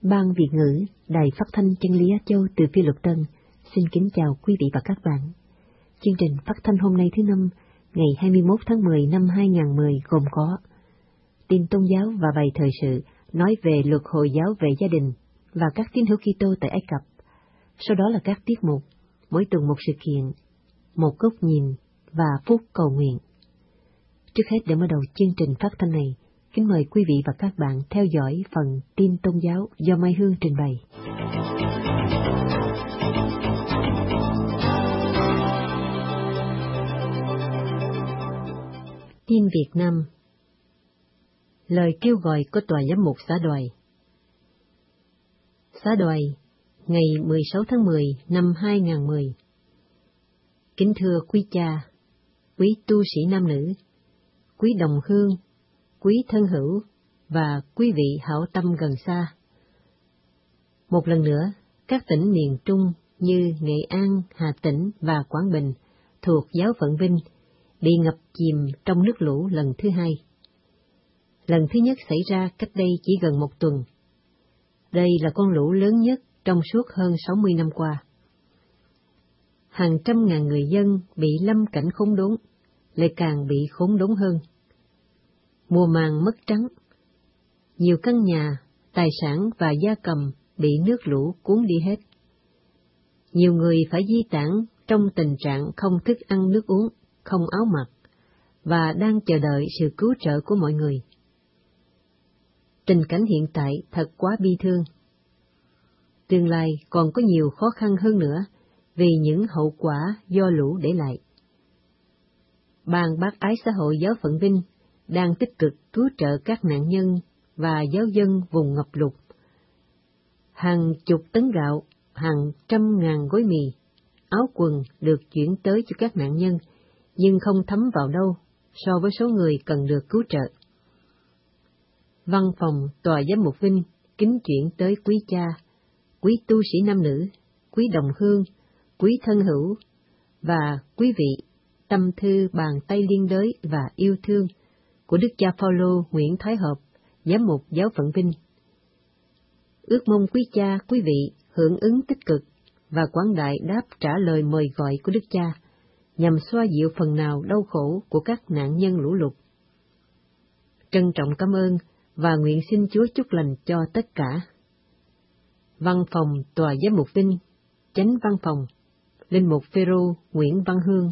Ban Việt ngữ, Đài Phát thanh Chân lý Á Châu từ Phi Luật Tân, xin kính chào quý vị và các bạn. Chương trình phát thanh hôm nay thứ Năm, ngày 21 tháng 10 năm 2010 gồm có tin tôn giáo và bài thời sự nói về luật Hồi giáo về gia đình và các tín hữu Kitô tại Ai Cập. Sau đó là các tiết mục, mỗi tuần một sự kiện, một góc nhìn và phút cầu nguyện. Trước hết để mở đầu chương trình phát thanh này, kính mời quý vị và các bạn theo dõi phần tin tôn giáo do Mai Hương trình bày. Tin Việt Nam. Lời kêu gọi của Tòa Giám mục Xã Đoài. Xã Đoài, ngày 16 tháng 10 năm 2010. Kính thưa quý cha, quý tu sĩ nam nữ, quý đồng hương, quý thân hữu và quý vị hảo tâm gần xa. Một lần nữa, các tỉnh miền Trung như Nghệ An, Hà Tĩnh và Quảng Bình thuộc giáo phận Vinh bị ngập chìm trong nước lũ lần thứ hai. Lần thứ nhất xảy ra cách đây chỉ gần một tuần. Đây là con lũ lớn nhất trong suốt hơn 60 năm qua. Hàng trăm ngàn người dân bị lâm cảnh khốn đốn, lại càng bị khốn đốn hơn. Mùa màng mất trắng, nhiều căn nhà, tài sản và gia cầm bị nước lũ cuốn đi hết. Nhiều người phải di tản trong tình trạng không thức ăn nước uống, không áo mặc, và đang chờ đợi sự cứu trợ của mọi người. Tình cảnh hiện tại thật quá bi thương. Tương lai còn có nhiều khó khăn hơn nữa vì những hậu quả do lũ để lại. Ban Bác Ái Xã hội Giáo phận Vinh đang tích cực cứu trợ các nạn nhân và giáo dân vùng ngập lụt. Hàng chục tấn gạo, hàng trăm ngàn gói mì, áo quần được chuyển tới cho các nạn nhân, nhưng không thấm vào đâu so với số người cần được cứu trợ. Văn phòng Tòa Giám mục Vinh kính chuyển tới quý cha, quý tu sĩ nam nữ, quý đồng hương, quý thân hữu và quý vị tâm thư bàn tay liên đới và yêu thương của Đức cha Phaolô Nguyễn Thái Hợp, Giám mục Giáo phận Vinh. Ước mong quý cha, quý vị hưởng ứng tích cực và quảng đại đáp trả lời mời gọi của Đức cha, nhằm xoa dịu phần nào đau khổ của các nạn nhân lũ lụt. Trân trọng cảm ơn và nguyện xin Chúa chúc lành cho tất cả. Văn phòng Tòa Giám mục Vinh, Chánh Văn phòng, Linh mục Phêrô Nguyễn Văn Hương.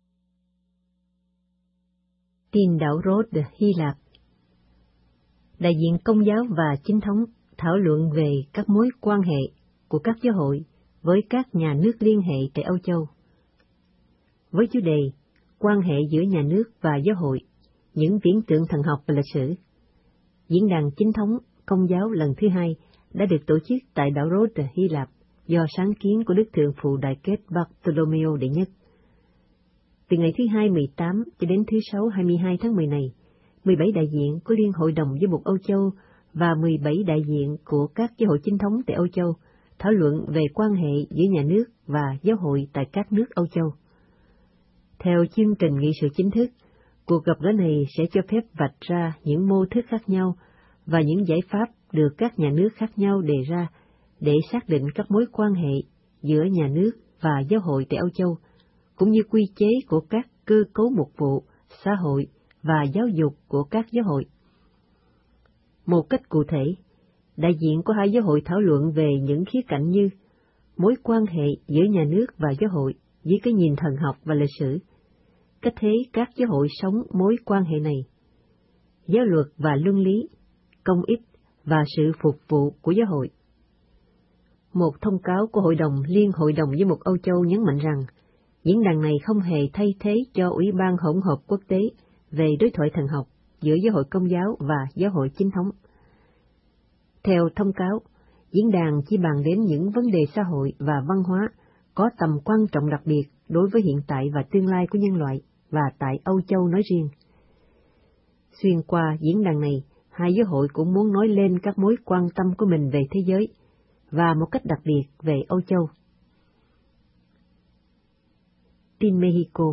Tin đảo Rhodes, Hy Lạp. Đại diện Công giáo và Chính thống thảo luận về các mối quan hệ của các giáo hội với các nhà nước liên hệ tại Âu Châu. Với chủ đề quan hệ giữa nhà nước và giáo hội, những viễn tượng thần học và lịch sử, diễn đàn Chính thống Công giáo lần thứ hai đã được tổ chức tại đảo Rhodes, Hy Lạp do sáng kiến của Đức Thượng phụ Đại kết Bartolomeo đệ nhất. Từ ngày thứ Hai 18 cho đến thứ Sáu 22 tháng 10 này, 17 đại diện của Liên hội đồng Giám mục Âu Châu và 17 đại diện của các giáo hội chính thống tại Âu Châu thảo luận về quan hệ giữa nhà nước và giáo hội tại các nước Âu Châu. Theo chương trình nghị sự chính thức, cuộc gặp gỡ này sẽ cho phép vạch ra những mô thức khác nhau và những giải pháp được các nhà nước khác nhau đề ra để xác định các mối quan hệ giữa nhà nước và giáo hội tại Âu Châu, cũng như quy chế của các cơ cấu mục vụ, xã hội và giáo dục của các giáo hội. Một cách cụ thể, đại diện của hai giáo hội thảo luận về những khía cạnh như mối quan hệ giữa nhà nước và giáo hội dưới cái nhìn thần học và lịch sử, cách thế các giáo hội sống mối quan hệ này, giáo luật và luân lý, công ích và sự phục vụ của giáo hội. Một thông cáo của Liên hội đồng Giám mục Âu Châu nhấn mạnh rằng, diễn đàn này không hề thay thế cho Ủy ban hỗn hợp quốc tế về đối thoại thần học giữa giáo hội Công giáo và giáo hội chính thống. Theo thông cáo, diễn đàn chỉ bàn đến những vấn đề xã hội và văn hóa có tầm quan trọng đặc biệt đối với hiện tại và tương lai của nhân loại và tại Âu Châu nói riêng. Xuyên qua diễn đàn này, hai giáo hội cũng muốn nói lên các mối quan tâm của mình về thế giới và một cách đặc biệt về Âu Châu. Tin Mexico.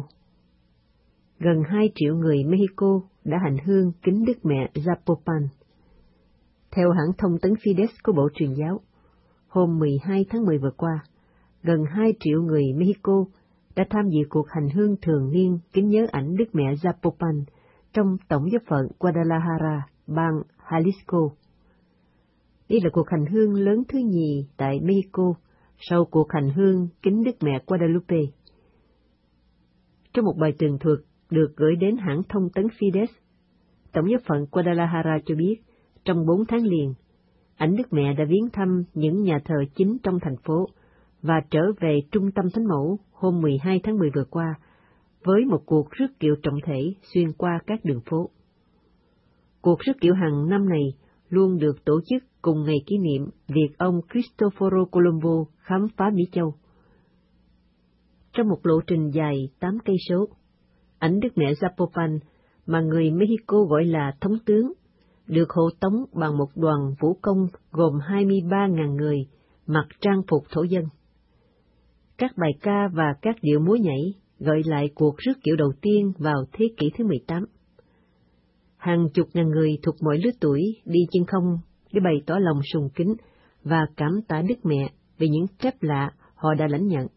Gần 2 triệu người Mexico đã hành hương kính Đức Mẹ Zapopan. Theo hãng thông tấn Fides của Bộ Truyền giáo, hôm 12 tháng 10 vừa qua, gần 2 triệu người Mexico đã tham dự cuộc hành hương thường niên kính nhớ ảnh Đức Mẹ Zapopan trong Tổng giáo phận Guadalajara, bang Jalisco. Đây là cuộc hành hương lớn thứ nhì tại Mexico sau cuộc hành hương kính Đức Mẹ Guadalupe. Trong một bài tường thuật được gửi đến hãng thông tấn Fides, Tổng giáo phận Guadalajara cho biết, trong 4 tháng liền, ảnh Đức Mẹ đã viếng thăm những nhà thờ chính trong thành phố và trở về trung tâm Thánh Mẫu hôm 12 tháng 10 vừa qua với một cuộc rước kiệu trọng thể xuyên qua các đường phố. Cuộc rước kiệu hàng năm này luôn được tổ chức cùng ngày kỷ niệm việc ông Cristoforo Colombo khám phá Mỹ Châu. Trong một lộ trình dài 8 cây số, ảnh Đức Mẹ Zapopan, mà người Mexico gọi là thống tướng, được hộ tống bằng một đoàn vũ công gồm 23.000 người mặc trang phục thổ dân. Các bài ca và các điệu múa nhảy gợi lại cuộc rước kiệu đầu tiên vào thế kỷ thứ 18. Hàng chục ngàn người thuộc mọi lứa tuổi đi chân không để bày tỏ lòng sùng kính và cảm tạ Đức Mẹ về những phép lạ họ đã lãnh nhận.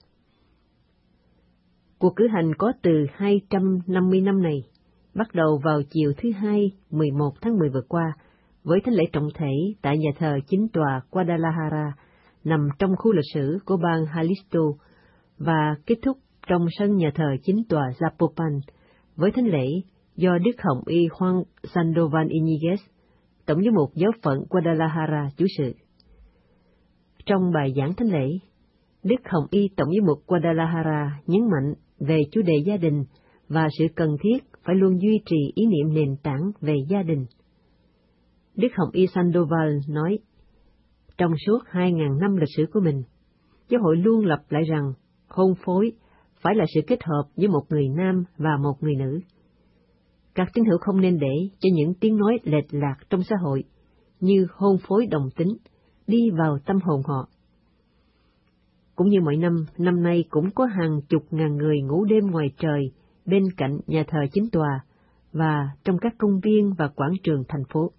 Cuộc cử hành có từ 250 năm này, bắt đầu vào chiều thứ Hai, 11 tháng 10 vừa qua, với thánh lễ trọng thể tại nhà thờ chính tòa Guadalajara, nằm trong khu lịch sử của bang Jalisco, và kết thúc trong sân nhà thờ chính tòa Zapopan, với thánh lễ do Đức Hồng Y Juan Sandoval Iñiguez, Tổng giám mục giáo phận Guadalajara chủ sự. Trong bài giảng thánh lễ, Đức Hồng Y Tổng giám mục Guadalajara nhấn mạnh về chủ đề gia đình và sự cần thiết phải luôn duy trì ý niệm nền tảng về gia đình. Đức Hồng Y Sandoval nói, trong suốt 2.000 năm lịch sử của mình, giáo hội luôn lặp lại rằng hôn phối phải là sự kết hợp giữa một người nam và một người nữ. Các tín hữu không nên để cho những tiếng nói lệch lạc trong xã hội, như hôn phối đồng tính, đi vào tâm hồn họ. Cũng như mọi năm, năm nay cũng có hàng chục ngàn người ngủ đêm ngoài trời bên cạnh nhà thờ chính tòa và trong các công viên và quảng trường thành phố.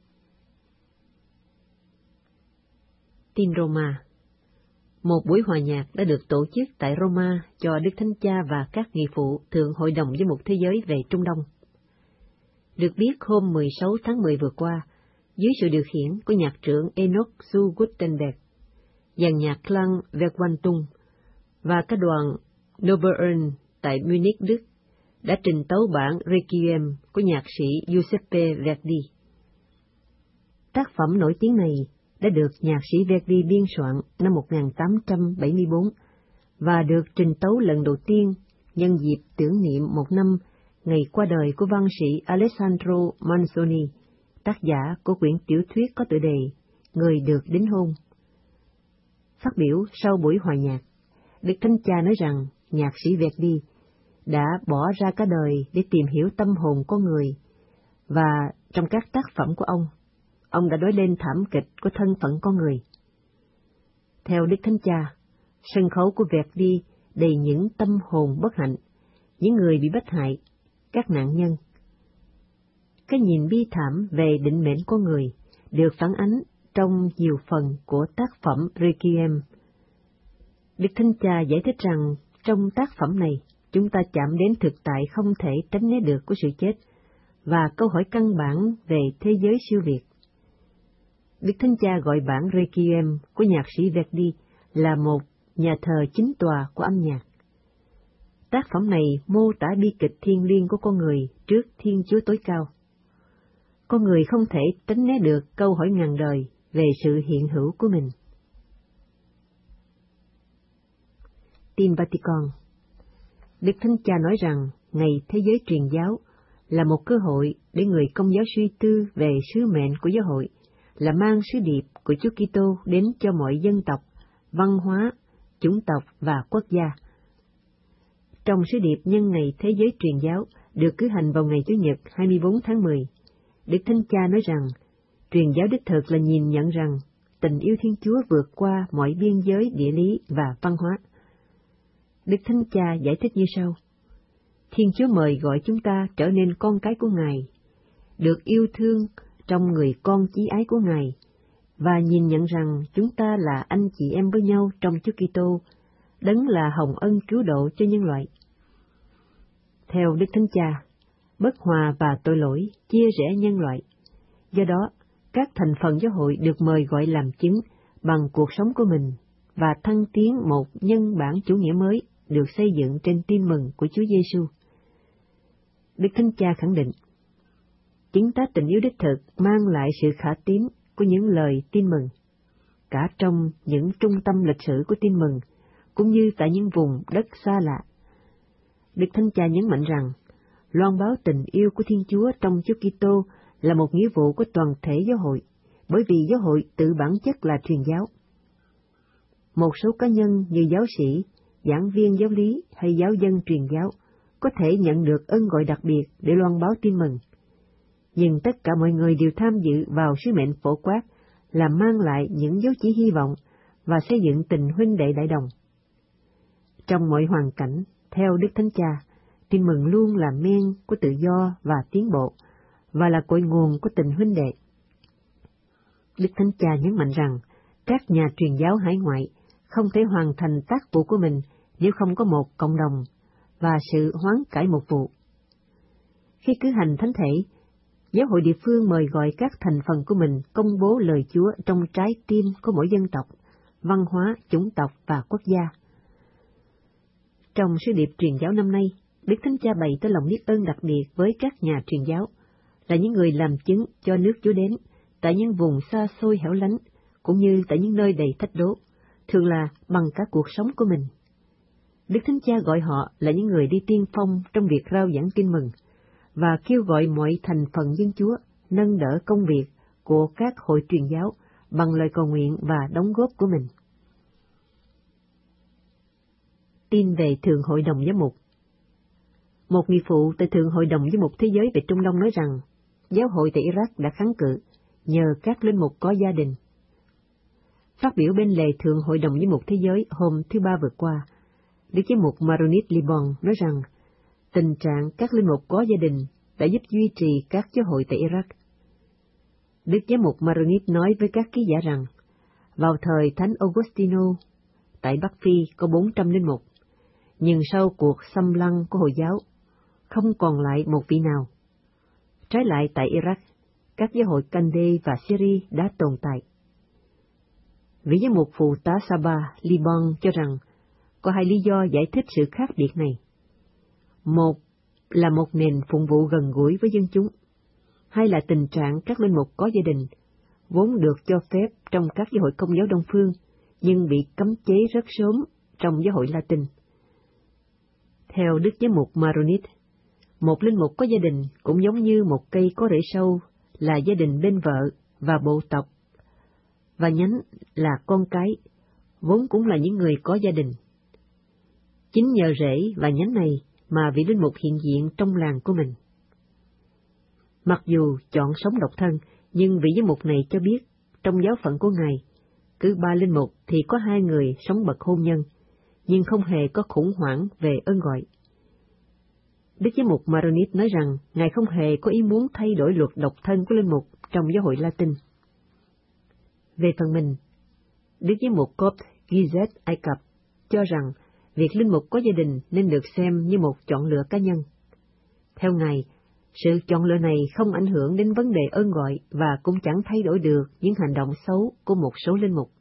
Tin Roma. Một buổi hòa nhạc đã được tổ chức tại Roma cho Đức Thánh Cha và các nghị phụ Thượng Hội đồng Giám mục Thế giới về Trung Đông. Được biết hôm 16 tháng 10 vừa qua, dưới sự điều khiển của nhạc trưởng Enoch zu Guttenberg, dàn nhạc Klang Verwandlung và các đoàn Nobelern tại Munich, Đức, đã trình tấu bản Requiem của nhạc sĩ Giuseppe Verdi. Tác phẩm nổi tiếng này đã được nhạc sĩ Verdi biên soạn năm 1874 và được trình tấu lần đầu tiên nhân dịp tưởng niệm 1 năm ngày qua đời của văn sĩ Alessandro Manzoni, tác giả của quyển tiểu thuyết có tựa đề Người được đính hôn. Phát biểu sau buổi hòa nhạc, Đức Thánh Cha nói rằng nhạc sĩ Verdi đã bỏ ra cả đời để tìm hiểu tâm hồn con người, và trong các tác phẩm của ông đã nói lên thảm kịch của thân phận con người. Theo Đức Thánh Cha, sân khấu của Verdi đầy những tâm hồn bất hạnh, những người bị bắt hại, các nạn nhân. Cái nhìn bi thảm về định mệnh con người được phản ánh trong nhiều phần của tác phẩm Requiem. Đức Thánh Cha giải thích rằng trong tác phẩm này chúng ta chạm đến thực tại không thể tránh né được của sự chết và câu hỏi căn bản về thế giới siêu việt. Đức Thánh Cha gọi bản Requiem của nhạc sĩ Verdi là một nhà thờ chính tòa của âm nhạc. Tác phẩm này mô tả bi kịch thiêng liêng của con người trước Thiên Chúa tối cao. Con người không thể tránh né được câu hỏi ngàn đời về sự hiện hữu của mình. Tin Vatican. Đức Thánh Cha nói rằng Ngày Thế giới Truyền giáo là một cơ hội để người Công giáo suy tư về sứ mệnh của giáo hội, là mang sứ điệp của Chúa Kitô đến cho mọi dân tộc, văn hóa, chủng tộc và quốc gia. Trong sứ điệp nhân Ngày Thế giới Truyền giáo được cử hành vào ngày Chủ nhật 24 tháng 10, Đức Thánh Cha nói rằng truyền giáo đích thực là nhìn nhận rằng tình yêu Thiên Chúa vượt qua mọi biên giới địa lý và văn hóa. Đức Thánh Cha giải thích như sau: Thiên Chúa mời gọi chúng ta trở nên con cái của Ngài, được yêu thương trong người con chí ái của Ngài, và nhìn nhận rằng chúng ta là anh chị em với nhau trong Chúa Kitô, Đấng là hồng ân cứu độ cho nhân loại. Theo Đức Thánh Cha, bất hòa và tội lỗi chia rẽ nhân loại. Do đó, các thành phần giáo hội được mời gọi làm chứng bằng cuộc sống của mình và thăng tiến một nhân bản chủ nghĩa mới được xây dựng trên tin mừng của Chúa Giêsu. Đức Thánh Cha khẳng định, chứng tá tình yêu đích thực mang lại sự khả tín của những lời tin mừng, cả trong những trung tâm lịch sử của tin mừng, cũng như tại những vùng đất xa lạ. Đức Thánh Cha nhấn mạnh rằng, loan báo tình yêu của Thiên Chúa trong Chúa Kitô là một nghĩa vụ của toàn thể giáo hội, bởi vì giáo hội tự bản chất là truyền giáo. Một số cá nhân như giáo sĩ, giảng viên giáo lý hay giáo dân truyền giáo có thể nhận được ân gọi đặc biệt để loan báo tin mừng, nhưng tất cả mọi người đều tham dự vào sứ mệnh phổ quát là mang lại những dấu chỉ hy vọng và xây dựng tình huynh đệ đại đồng. Trong mọi hoàn cảnh, theo Đức Thánh Cha, tin mừng luôn là men của tự do và tiến bộ, và là cội nguồn của tình huynh đệ. Đức Thánh Cha nhấn mạnh rằng, các nhà truyền giáo hải ngoại không thể hoàn thành tác vụ của mình nếu không có một cộng đồng và sự hoán cải một vụ. Khi cử hành thánh thể, giáo hội địa phương mời gọi các thành phần của mình công bố lời Chúa trong trái tim của mỗi dân tộc, văn hóa, chủng tộc và quốc gia. Trong sứ điệp truyền giáo năm nay, Đức Thánh Cha bày tỏ lòng biết ơn đặc biệt với các nhà truyền giáo, là những người làm chứng cho nước Chúa đến tại những vùng xa xôi hẻo lánh, cũng như tại những nơi đầy thách đố, thường là bằng cả cuộc sống của mình. Đức Thánh Cha gọi họ là những người đi tiên phong trong việc rao giảng tin mừng, và kêu gọi mọi thành phần dân Chúa nâng đỡ công việc của các hội truyền giáo bằng lời cầu nguyện và đóng góp của mình. Tin về Thượng Hội đồng Giám mục. Một nghị phụ tại Thượng Hội đồng Giám mục Thế giới về Trung Đông nói rằng, giáo hội tại Iraq đã kháng cự nhờ các linh mục có gia đình. Phát biểu bên lề Thượng Hội đồng Giám mục Thế giới hôm thứ Ba vừa qua, Đức Giám mục Maronit Libon nói rằng, tình trạng các linh mục có gia đình đã giúp duy trì các giáo hội tại Iraq. Đức Giám mục Maronit nói với các ký giả rằng, vào thời Thánh Augustino, tại Bắc Phi có 400 linh mục, nhưng sau cuộc xâm lăng của Hồi giáo, không còn lại một vị nào. Trái lại tại Iraq, các giáo hội Kande và Syria đã tồn tại. Vị giám mục phụ tá Saba, Liban cho rằng, có hai lý do giải thích sự khác biệt này. Một là một nền phụng vụ gần gũi với dân chúng. Hai là tình trạng các linh mục có gia đình, vốn được cho phép trong các giáo hội Công giáo Đông Phương, nhưng bị cấm chế rất sớm trong giáo hội Latin. Theo Đức Giám mục Maronit, một linh mục có gia đình cũng giống như một cây có rễ sâu là gia đình bên vợ và bộ tộc, và nhánh là con cái, vốn cũng là những người có gia đình. Chính nhờ rễ và nhánh này mà vị linh mục hiện diện trong làng của mình. Mặc dù chọn sống độc thân, nhưng vị giám mục này cho biết, trong giáo phận của Ngài, cứ 3 linh mục thì có 2 người sống bậc hôn nhân, nhưng không hề có khủng hoảng về ơn gọi. Đức Giám mục Maronit nói rằng, Ngài không hề có ý muốn thay đổi luật độc thân của linh mục trong giáo hội Latin. Về phần mình, Đức Giám mục Copt Gizet Ai Cập cho rằng, việc linh mục có gia đình nên được xem như một chọn lựa cá nhân. Theo Ngài, sự chọn lựa này không ảnh hưởng đến vấn đề ơn gọi và cũng chẳng thay đổi được những hành động xấu của một số linh mục.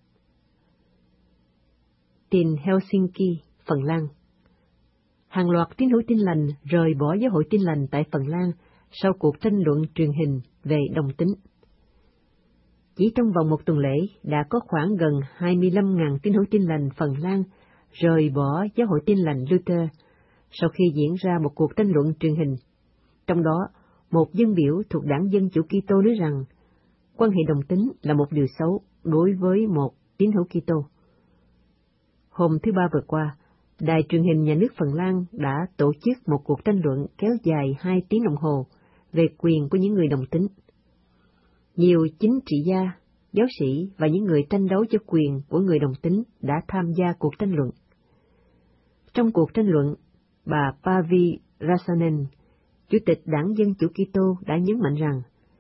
Tin Helsinki, Phần Lan. Hàng loạt tín hữu Tin Lành rời bỏ giáo hội Tin Lành tại Phần Lan sau cuộc tranh luận truyền hình về đồng tính. Chỉ trong vòng một tuần lễ đã có khoảng gần 25.000 tín hữu Tin Lành Phần Lan rời bỏ giáo hội Tin Lành Luther sau khi diễn ra một cuộc tranh luận truyền hình. Trong đó, một dân biểu thuộc Đảng Dân Chủ Kitô nói rằng quan hệ đồng tính là một điều xấu đối với một tín hữu Kitô. Hôm thứ Ba vừa qua, Đài truyền hình nhà nước Phần Lan đã tổ chức một cuộc tranh luận kéo dài 2 tiếng đồng hồ về quyền của những người đồng tính. Nhiều chính trị gia, giáo sĩ và những người tranh đấu cho quyền của người đồng tính đã tham gia cuộc tranh luận. Trong cuộc tranh luận, bà Päivi Räsänen, Chủ tịch Đảng Dân Chủ Kitô đã nhấn mạnh rằng,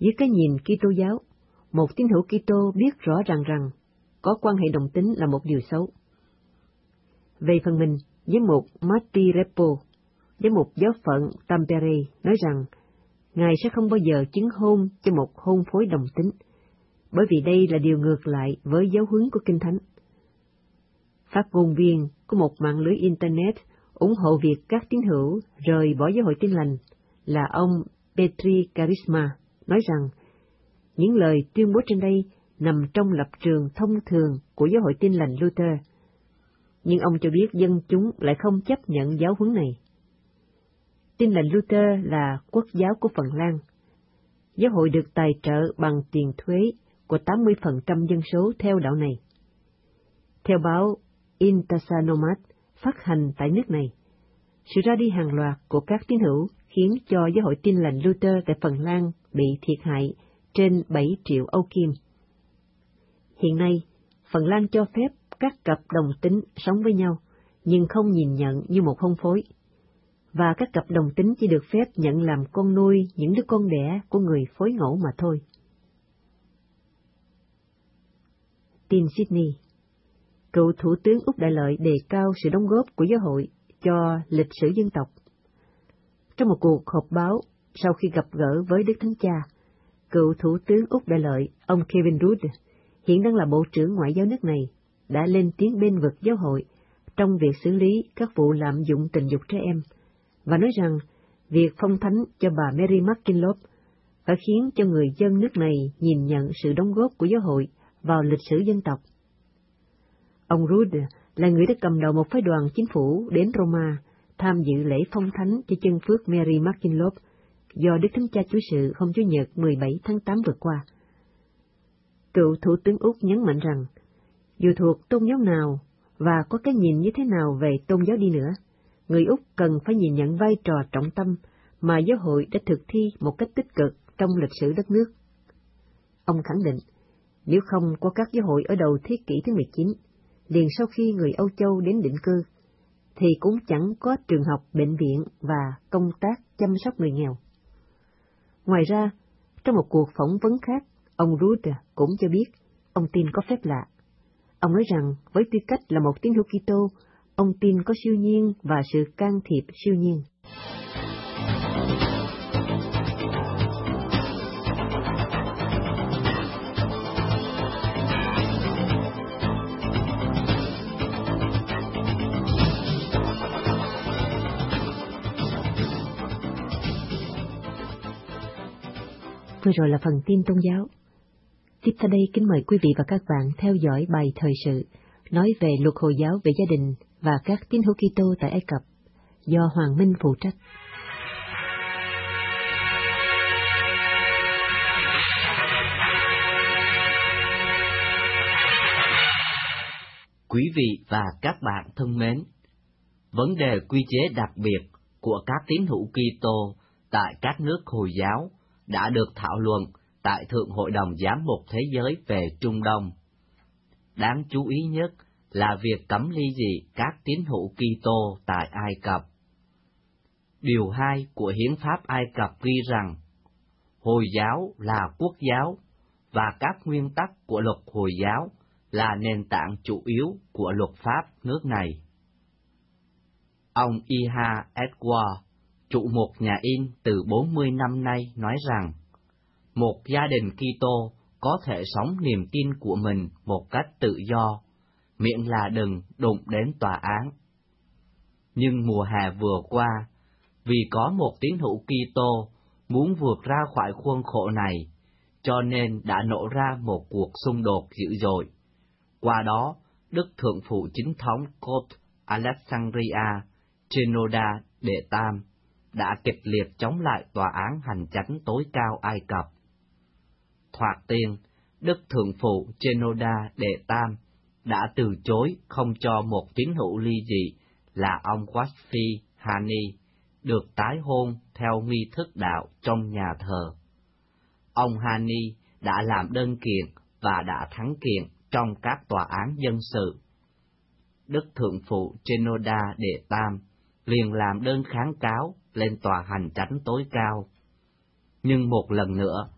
Dưới cái nhìn Kitô giáo, một tín hữu Kitô biết rõ ràng rằng có quan hệ đồng tính là một điều xấu. Về phần mình, giám mục Marty Repo, giám mục giáo phận Tampere, nói rằng Ngài sẽ không bao giờ chứng hôn cho một hôn phối đồng tính, bởi vì đây là điều ngược lại với giáo huấn của Kinh Thánh. Phát ngôn viên của một mạng lưới Internet ủng hộ việc các tín hữu rời bỏ giáo hội Tin lành là ông Petri Charisma, nói rằng những lời tuyên bố trên đây nằm trong lập trường thông thường của giáo hội Tin lành Luther, nhưng ông cho biết dân chúng lại không chấp nhận giáo huấn này. Tin lành Luther là quốc giáo của Phần Lan. Giáo hội được tài trợ bằng tiền thuế của 80% dân số theo đạo này. Theo báo Intasa-Nomad phát hành tại nước này, sự ra đi hàng loạt của các tín hữu khiến cho giáo hội Tin lành Luther tại Phần Lan bị thiệt hại trên 7 triệu Âu Kim. Hiện nay, Phần Lan cho phép các cặp đồng tính sống với nhau, nhưng không nhìn nhận như một hôn phối, và các cặp đồng tính chỉ được phép nhận làm con nuôi những đứa con đẻ của người phối ngẫu mà thôi. Tin Sydney. Cựu Thủ tướng Úc Đại Lợi đề cao sự đóng góp của giáo hội cho lịch sử dân tộc. Trong một cuộc họp báo sau khi gặp gỡ với Đức Thánh Cha, cựu Thủ tướng Úc Đại Lợi, ông Kevin Rudd, hiện đang là Bộ trưởng Ngoại giao nước này, đã lên tiếng bênh vực giáo hội trong việc xử lý các vụ lạm dụng tình dục trẻ em, và nói rằng việc phong thánh cho bà Mary McKillop phải khiến cho người dân nước này nhìn nhận sự đóng góp của giáo hội vào lịch sử dân tộc. Ông Rudd là người đã cầm đầu một phái đoàn chính phủ đến Roma tham dự lễ phong thánh cho chân phước Mary McKillop do Đức Thánh Cha chủ sự hôm Chủ nhật 17 tháng 8 vừa qua. Cựu Thủ tướng Úc nhấn mạnh rằng, dù thuộc tôn giáo nào và có cái nhìn như thế nào về tôn giáo đi nữa, người Úc cần phải nhìn nhận vai trò trọng tâm mà giáo hội đã thực thi một cách tích cực trong lịch sử đất nước. Ông khẳng định, nếu không có các giáo hội ở đầu thế kỷ thứ 19, liền sau khi người Âu Châu đến định cư, thì cũng chẳng có trường học, bệnh viện và công tác chăm sóc người nghèo. Ngoài ra, trong một cuộc phỏng vấn khác, ông Rudd cũng cho biết ông tin có phép lạ. Ông nói rằng với tư cách là một tín hữu Kitô, ông tin có siêu nhiên và sự can thiệp siêu nhiên. Vừa rồi là phần tin tôn giáo. Tiếp theo đây kính mời quý vị và các bạn theo dõi bài thời sự nói về luật Hồi giáo về gia đình và các tín hữu Kitô tại Ai Cập do Hoàng Minh phụ trách. Quý vị và các bạn thân mến, vấn đề quy chế đặc biệt của các tín hữu Kitô tại các nước Hồi giáo đã được thảo luận tại Thượng Hội đồng Giám mục Thế giới về Trung Đông. Đáng chú ý nhất là việc cấm ly dị các tín hữu Kitô tại Ai Cập. Điều 2 của Hiến pháp Ai Cập ghi rằng, Hồi giáo là quốc giáo, và các nguyên tắc của luật Hồi giáo là nền tảng chủ yếu của luật pháp nước này. Ông Iha Edward, trụ một nhà in từ 40 năm nay, nói rằng, một gia đình Kitô có thể sống niềm tin của mình một cách tự do, miễn là đừng đụng đến tòa án. Nhưng mùa hè vừa qua, vì có một tín hữu Kitô muốn vượt ra khỏi khuôn khổ này, cho nên đã nổ ra một cuộc xung đột dữ dội. Qua đó, Đức Thượng phụ Chính thống Cốt Alexandria Chenoda Đệ Tam đã kịch liệt chống lại tòa án hành chánh tối cao Ai Cập. Thoạt tiên, Đức Thượng phụ Chenoda Đệ Tam đã từ chối không cho một tín hữu ly dị là ông Wasfi Hani được tái hôn theo nghi thức đạo trong nhà thờ. Ông Hani đã làm đơn kiện và đã thắng kiện trong các tòa án dân sự. Đức Thượng phụ Chenoda Đệ Tam liền làm đơn kháng cáo lên tòa hành chánh tối cao. Nhưng một lần nữa,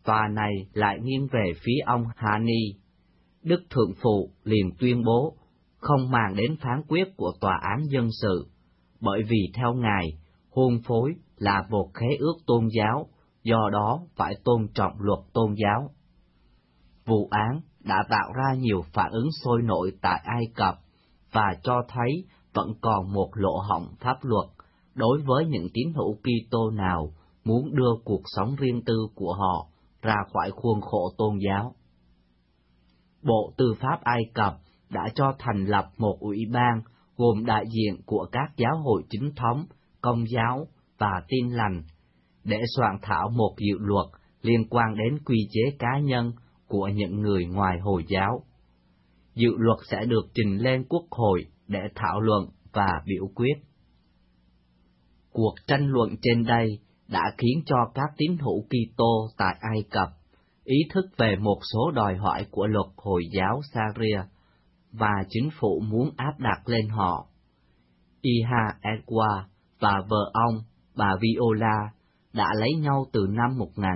tòa này lại nghiêng về phía ông Hani. Đức Thượng Phụ liền tuyên bố không màng đến phán quyết của tòa án dân sự, bởi vì theo Ngài, hôn phối là một khế ước tôn giáo, do đó phải tôn trọng luật tôn giáo. Vụ án đã tạo ra nhiều phản ứng sôi nổi tại Ai Cập và cho thấy vẫn còn một lỗ hổng pháp luật đối với những tín hữu Kitô nào muốn đưa cuộc sống riêng tư của họ ra khỏi khuôn khổ tôn giáo. Bộ Tư pháp Ai Cập đã cho thành lập một ủy ban gồm đại diện của các giáo hội chính thống, Công giáo và Tin lành để soạn thảo một dự luật liên quan đến quy chế cá nhân của những người ngoài Hồi giáo. Dự luật sẽ được trình lên Quốc hội để thảo luận và biểu quyết. Cuộc tranh luận trên đây đã khiến cho các tín hữu Kitô tại Ai Cập ý thức về một số đòi hỏi của luật Hồi giáo Sharia và chính phủ muốn áp đặt lên họ. Iha Edwa và vợ ông, bà Viola, đã lấy nhau từ năm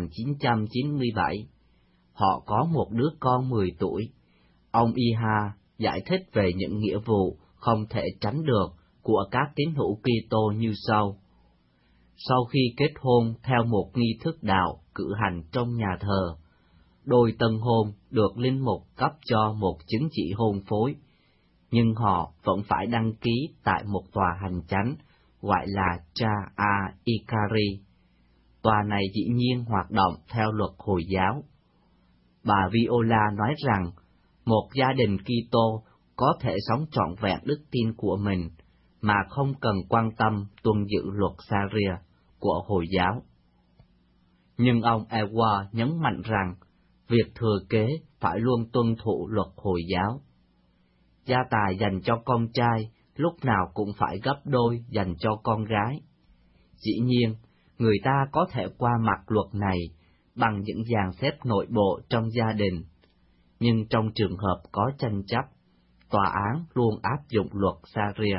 1997. Họ có một đứa con 10 tuổi. Ông Iha giải thích về những nghĩa vụ không thể tránh được của các tín hữu Kitô như sau. Sau khi kết hôn theo một nghi thức đạo cử hành trong nhà thờ, đôi tân hôn được linh mục cấp cho một chứng chỉ hôn phối, nhưng họ vẫn phải đăng ký tại một tòa hành chánh gọi là Cha Ikari. Tòa này dĩ nhiên hoạt động theo luật Hồi giáo. Bà Viola nói rằng một gia đình Kitô có thể sống trọn vẹn đức tin của mình mà không cần quan tâm tuân giữ luật Sharia của Hồi giáo. Nhưng ông Ewa nhấn mạnh rằng việc thừa kế phải luôn tuân thủ luật Hồi giáo. Gia tài dành cho con trai lúc nào cũng phải gấp đôi dành cho con gái. Dĩ nhiên, người ta có thể qua mặt luật này bằng những dàn xếp nội bộ trong gia đình, nhưng trong trường hợp có tranh chấp, tòa án luôn áp dụng luật Sharia.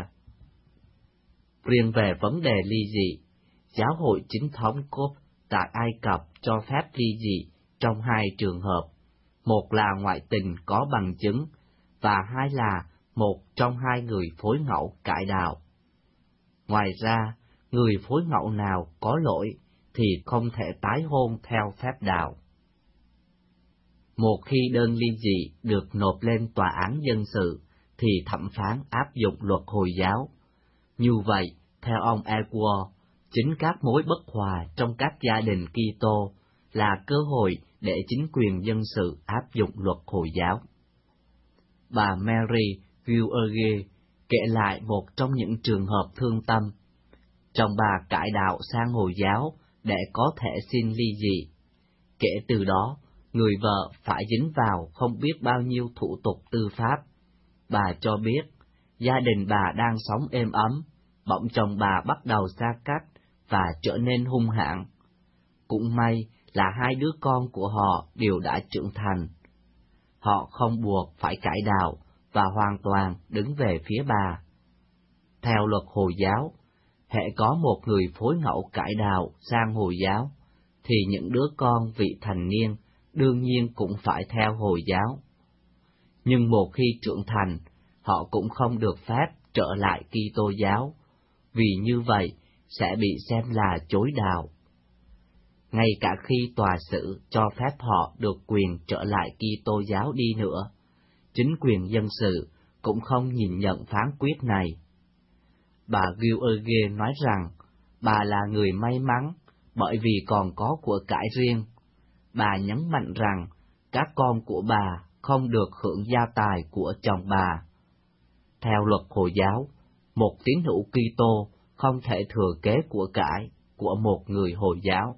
Riêng về vấn đề ly dị, giáo hội chính thống Copts tại Ai Cập cho phép ly dị trong hai trường hợp, một là ngoại tình có bằng chứng, và hai là một trong hai người phối ngẫu cải đạo. Ngoài ra, người phối ngẫu nào có lỗi thì không thể tái hôn theo phép đạo. Một khi đơn ly dị được nộp lên tòa án dân sự, thì thẩm phán áp dụng luật Hồi giáo. Như vậy, theo ông Edward, chính các mối bất hòa trong các gia đình Kitô là cơ hội để chính quyền dân sự áp dụng luật Hồi giáo. Bà Mary Guerge kể lại một trong những trường hợp thương tâm. Chồng bà cải đạo sang Hồi giáo để có thể xin ly dị. Kể từ đó, người vợ phải dính vào không biết bao nhiêu thủ tục tư pháp. Bà cho biết, gia đình bà đang sống êm ấm, bỗng chồng bà bắt đầu xa cách và trở nên hung hãn. Cũng may là hai đứa con của họ đều đã trưởng thành. Họ không buộc phải cải đạo và hoàn toàn đứng về phía bà. Theo luật Hồi giáo, hễ có một người phối ngẫu cải đạo sang Hồi giáo, thì những đứa con vị thành niên đương nhiên cũng phải theo Hồi giáo. Nhưng một khi trưởng thành, họ cũng không được phép trở lại Kitô giáo, vì như vậy sẽ bị xem là chối đạo. Ngay cả khi tòa xử cho phép họ được quyền trở lại Kitô giáo đi nữa, chính quyền dân sự cũng không nhìn nhận phán quyết này. Bà Guerge nói rằng bà là người may mắn bởi vì còn có của cải riêng. Bà nhấn mạnh rằng các con của bà không được hưởng gia tài của chồng bà. Theo luật Hồi giáo, một tín hữu Kitô không thể thừa kế của cải của một người Hồi giáo.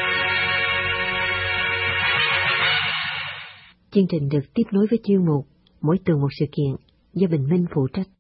Chương trình được tiếp nối với chuyên mục mỗi tuần một sự kiện do Bình Minh phụ trách.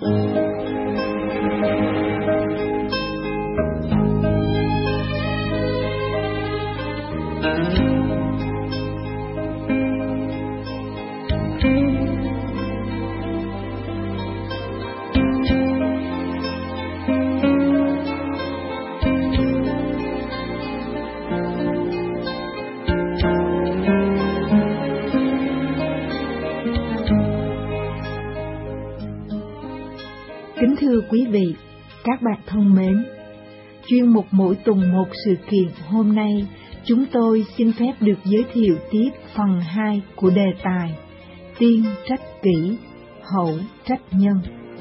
Kính thưa quý vị, các bạn thân mến, chuyên mục mỗi tuần một sự kiện hôm nay, chúng tôi xin phép được giới thiệu tiếp phần 2 của đề tài Tiên trách kỷ, hậu trách nhân.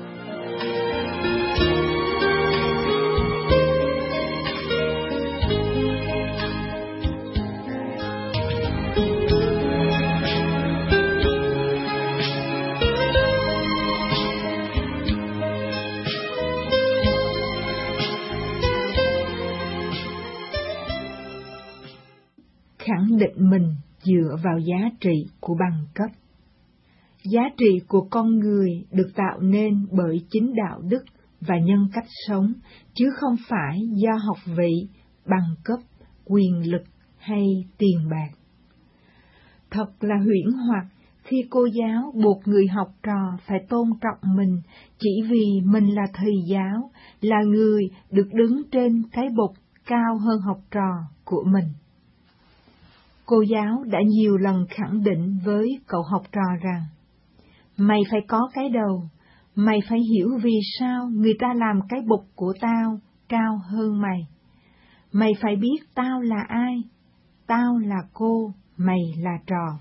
Khẳng định mình dựa vào giá trị của bằng cấp. Giá trị của con người được tạo nên bởi chính đạo đức và nhân cách sống, chứ không phải do học vị, bằng cấp, quyền lực hay tiền bạc. Thật là huyễn hoặc khi cô giáo buộc người học trò phải tôn trọng mình chỉ vì mình là thầy giáo, là người được đứng trên cái bục cao hơn học trò của mình. Cô giáo đã nhiều lần khẳng định với cậu học trò rằng, mày phải có cái đầu, mày phải hiểu vì sao người ta làm cái bục của tao cao hơn mày. Mày phải biết tao là ai, tao là cô, mày là trò.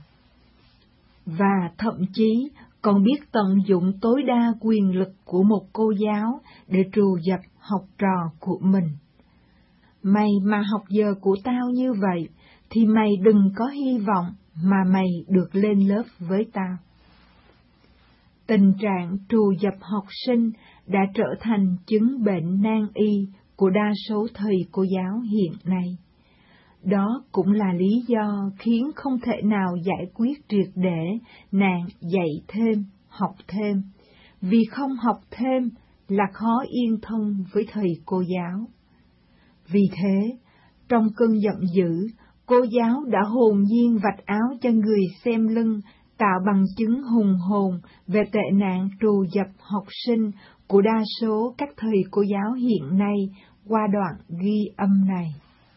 Và thậm chí còn biết tận dụng tối đa quyền lực của một cô giáo để trù dập học trò của mình. Mày mà học giờ của tao như vậy, thì mày đừng có hy vọng mà mày được lên lớp với tao. Tình trạng trù dập học sinh đã trở thành chứng bệnh nan y của đa số thầy cô giáo hiện nay. Đó cũng là lý do khiến không thể nào giải quyết triệt để nạn dạy thêm, học thêm, vì không học thêm là khó yên thân với thầy cô giáo. Vì thế, trong cơn giận dữ, cô giáo đã hồn nhiên vạch áo cho người xem lưng, tạo bằng chứng hùng hồn về tệ nạn trù dập học sinh của đa số các thầy cô giáo hiện nay qua đoạn ghi âm này.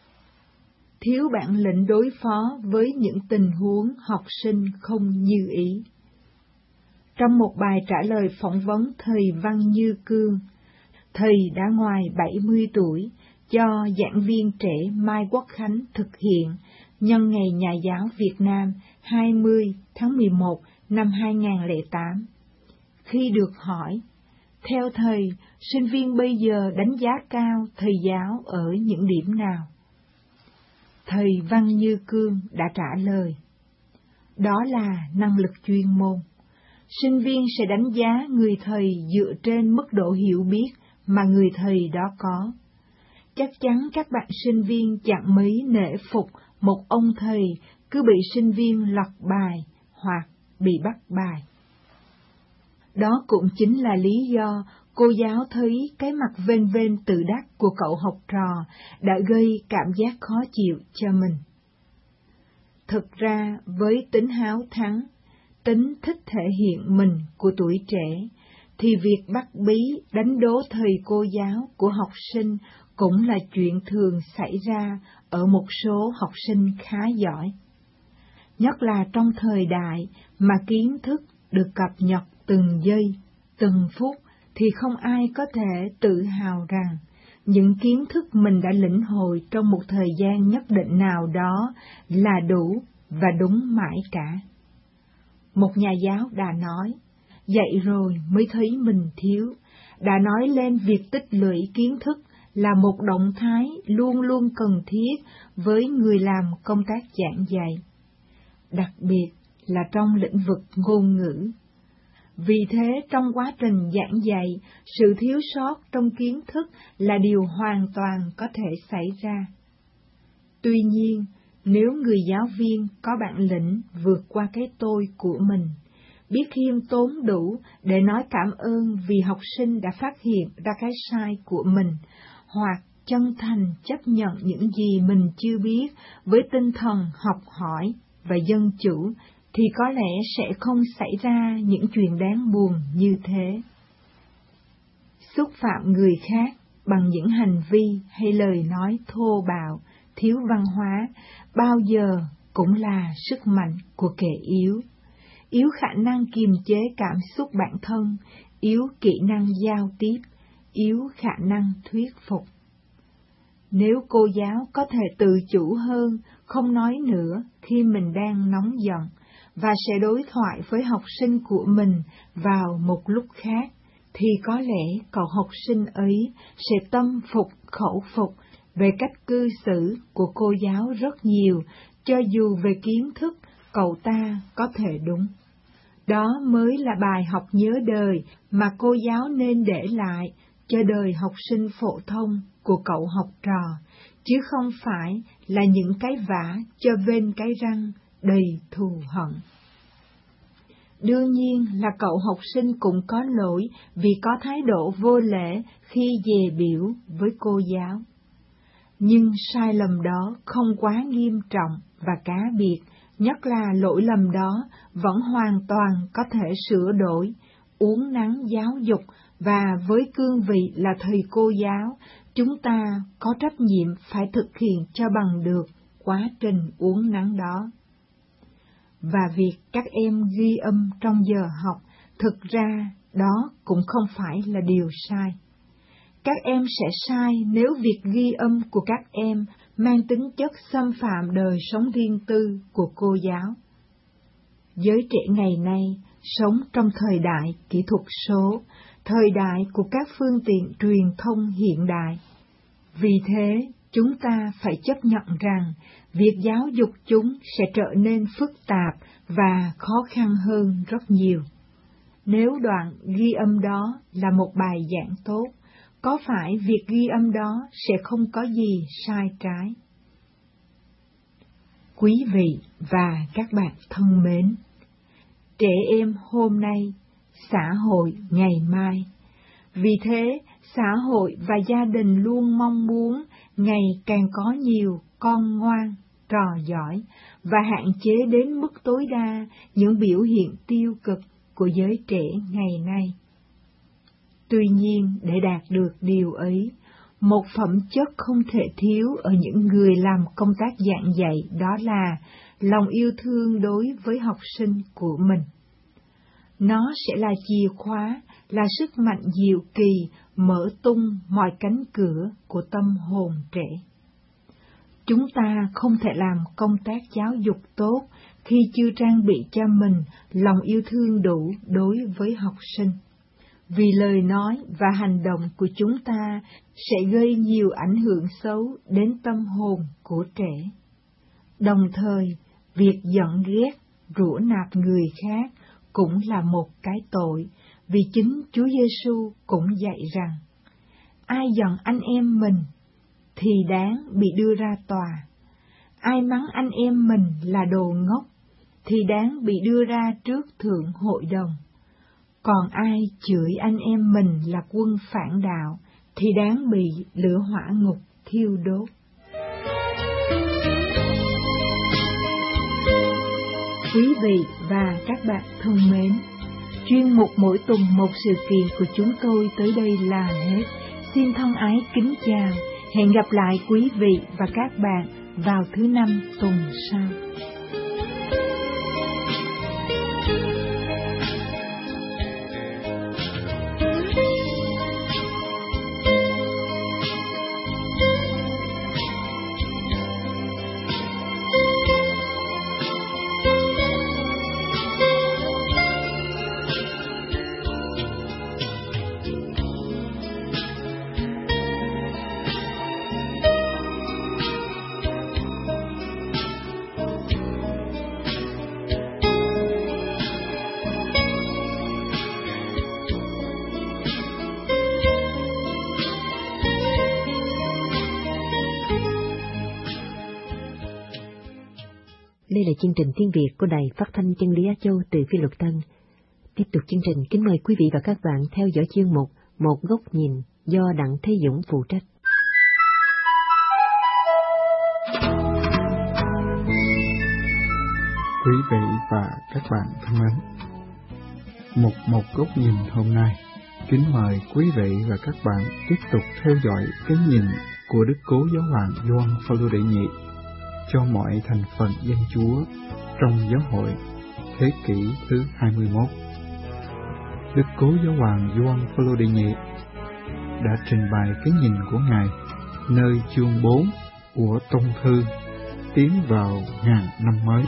Thiếu bản lĩnh đối phó với những tình huống học sinh không như ý. Trong một bài trả lời phỏng vấn thầy Văn Như Cương, thầy đã ngoài 70 tuổi, cho giảng viên trẻ Mai Quốc Khánh thực hiện nhân ngày Nhà giáo Việt Nam 20 tháng 11 năm 2008. Khi được hỏi, theo thầy, sinh viên bây giờ đánh giá cao thầy giáo ở những điểm nào? Thầy Văn Như Cương đã trả lời, đó là năng lực chuyên môn. Sinh viên sẽ đánh giá người thầy dựa trên mức độ hiểu biết mà người thầy đó có. Chắc chắn các bạn sinh viên chẳng mấy nể phục một ông thầy cứ bị sinh viên lật bài hoặc bị bắt bài. Đó cũng chính là lý do cô giáo thấy cái mặt vênh vênh tự đắc của cậu học trò đã gây cảm giác khó chịu cho mình. Thực ra, với tính háo thắng, tính thích thể hiện mình của tuổi trẻ, thì việc bắt bí đánh đố thầy cô giáo của học sinh cũng là chuyện thường xảy ra ở một số học sinh khá giỏi. Nhất là trong thời đại mà kiến thức được cập nhật từng giây, từng phút, thì không ai có thể tự hào rằng những kiến thức mình đã lĩnh hội trong một thời gian nhất định nào đó là đủ và đúng mãi cả. Một nhà giáo đã nói, dạy rồi mới thấy mình thiếu, đã nói lên việc tích lũy kiến thức là một động thái luôn luôn cần thiết với người làm công tác giảng dạy, đặc biệt là trong lĩnh vực ngôn ngữ. Vì thế, trong quá trình giảng dạy, sự thiếu sót trong kiến thức là điều hoàn toàn có thể xảy ra. Tuy nhiên, nếu người giáo viên có bản lĩnh vượt qua cái tôi của mình, biết khiêm tốn đủ để nói cảm ơn vì học sinh đã phát hiện ra cái sai của mình, hoặc chân thành chấp nhận những gì mình chưa biết với tinh thần học hỏi và dân chủ, thì có lẽ sẽ không xảy ra những chuyện đáng buồn như thế. Xúc phạm người khác bằng những hành vi hay lời nói thô bạo, thiếu văn hóa, bao giờ cũng là sức mạnh của kẻ yếu. Yếu khả năng kiềm chế cảm xúc bản thân, yếu kỹ năng giao tiếp, yếu khả năng thuyết phục. Nếu cô giáo có thể tự chủ hơn, không nói nữa khi mình đang nóng giận, và sẽ đối thoại với học sinh của mình vào một lúc khác, thì có lẽ cậu học sinh ấy sẽ tâm phục khẩu phục về cách cư xử của cô giáo rất nhiều, cho dù về kiến thức cậu ta có thể đúng. Đó mới là bài học nhớ đời mà cô giáo nên để lại cho đời học sinh phổ thông của cậu học trò, chứ không phải là những cái vả cho bên cái răng đầy thù hận. Đương nhiên là cậu học sinh cũng có lỗi vì có thái độ vô lễ khi dè bỉu với cô giáo. Nhưng sai lầm đó không quá nghiêm trọng và cá biệt, nhất là lỗi lầm đó vẫn hoàn toàn có thể sửa đổi, uốn nắn giáo dục, và với cương vị là thầy cô giáo, chúng ta có trách nhiệm phải thực hiện cho bằng được quá trình uốn nắn đó. Và việc các em ghi âm trong giờ học, thực ra đó cũng không phải là điều sai. Các em sẽ sai nếu việc ghi âm của các em mang tính chất xâm phạm đời sống riêng tư của cô giáo. Giới trẻ ngày nay sống trong thời đại kỹ thuật số, thời đại của các phương tiện truyền thông hiện đại. Vì thế, chúng ta phải chấp nhận rằng việc giáo dục chúng sẽ trở nên phức tạp và khó khăn hơn rất nhiều. Nếu đoạn ghi âm đó là một bài giảng tốt, có phải việc ghi âm đó sẽ không có gì sai trái? Quý vị và các bạn thân mến, trẻ em hôm nay, xã hội ngày mai. Vì thế, xã hội và gia đình luôn mong muốn ngày càng có nhiều con ngoan, trò giỏi, và hạn chế đến mức tối đa những biểu hiện tiêu cực của giới trẻ ngày nay. Tuy nhiên, để đạt được điều ấy, một phẩm chất không thể thiếu ở những người làm công tác giảng dạy, đó là lòng yêu thương đối với học sinh của mình. Nó sẽ là chìa khóa, là sức mạnh diệu kỳ mở tung mọi cánh cửa của tâm hồn trẻ. Chúng ta không thể làm công tác giáo dục tốt khi chưa trang bị cho mình lòng yêu thương đủ đối với học sinh. Vì lời nói và hành động của chúng ta sẽ gây nhiều ảnh hưởng xấu đến tâm hồn của trẻ. Đồng thời, việc giận ghét, rủa nạt người khác cũng là một cái tội, vì chính Chúa Giêsu cũng dạy rằng, ai giận anh em mình thì đáng bị đưa ra tòa, ai mắng anh em mình là đồ ngốc thì đáng bị đưa ra trước thượng hội đồng, còn ai chửi anh em mình là quân phản đạo thì đáng bị lửa hỏa ngục thiêu đốt. Quý vị và các bạn thân mến, chuyên mục mỗi tuần một sự kiện của chúng tôi tới đây là hết. Xin thân ái kính chào, hẹn gặp lại quý vị và các bạn vào thứ Năm tuần sau. Đây là chương trình tiếng Việt của Đài Phát thanh Chân lý Á Châu từ Phi Luật Tân. Tiếp tục chương trình, kính mời quý vị và các bạn theo dõi chuyên mục Một Góc Nhìn do Đặng Thế Dũng phụ trách. Quý vị và các bạn thân mến, Một Góc Nhìn hôm nay, kính mời quý vị và các bạn tiếp tục theo dõi cái nhìn của Đức Cố Giáo hoàng Gioan Phaolô đệ nhị cho mọi thành phần dân Chúa trong giáo hội thế kỷ thứ 21. Đức Cố Giáo hoàng Gioan Phaolô đệ nhị đã trình bày cái nhìn của Ngài nơi chương 4 của tông thư tiến vào ngàn năm mới.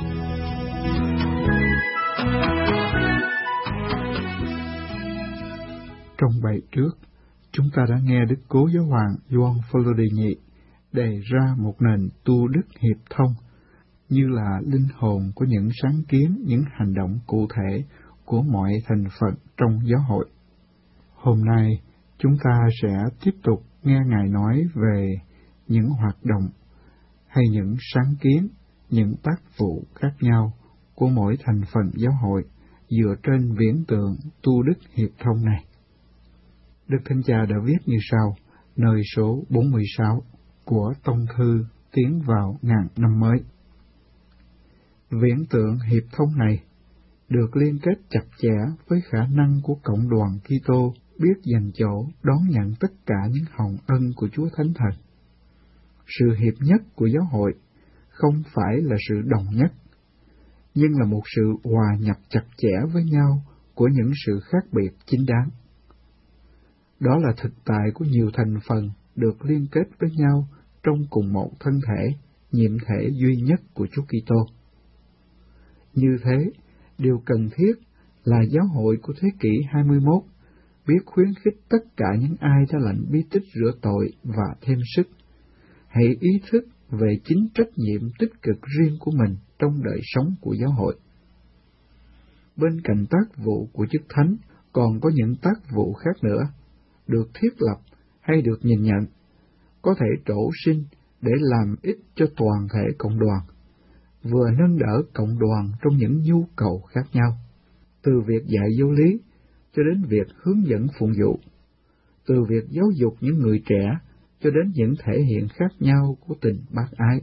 Trong bài trước, chúng ta đã nghe Đức Cố Giáo hoàng Gioan Phaolô đệ nhị đề ra một nền tu đức hiệp thông như là linh hồn của những sáng kiến, những hành động cụ thể của mọi thành phần trong giáo hội. Hôm nay, chúng ta sẽ tiếp tục nghe Ngài nói về những hoạt động hay những sáng kiến, những tác vụ khác nhau của mỗi thành phần giáo hội dựa trên viễn tượng tu đức hiệp thông này. Đức Thánh Cha đã viết như sau, nơi số 46 của tông thư tiến vào ngàn năm mới. Viễn tượng hiệp thông này được liên kết chặt chẽ với khả năng của cộng đoàn Kitô biết dành chỗ đón nhận tất cả những hồng ân của Chúa Thánh Thần. Sự hiệp nhất của giáo hội không phải là sự đồng nhất, nhưng là một sự hòa nhập chặt chẽ với nhau của những sự khác biệt chính đáng. Đó là thực tại của nhiều thành phần được liên kết với nhau trong cùng một thân thể, nhiệm thể duy nhất của Chúa Kitô. Như thế, điều cần thiết là giáo hội của thế kỷ 21 biết khuyến khích tất cả những ai đã lãnh bí tích rửa tội và thêm sức, hãy ý thức về chính trách nhiệm tích cực riêng của mình trong đời sống của giáo hội. Bên cạnh tác vụ của chức thánh, còn có những tác vụ khác nữa, được thiết lập hay được nhìn nhận, có thể trổ sinh để làm ích cho toàn thể cộng đoàn, vừa nâng đỡ cộng đoàn trong những nhu cầu khác nhau, từ việc dạy giáo lý cho đến việc hướng dẫn phụng vụ, từ việc giáo dục những người trẻ cho đến những thể hiện khác nhau của tình bác ái.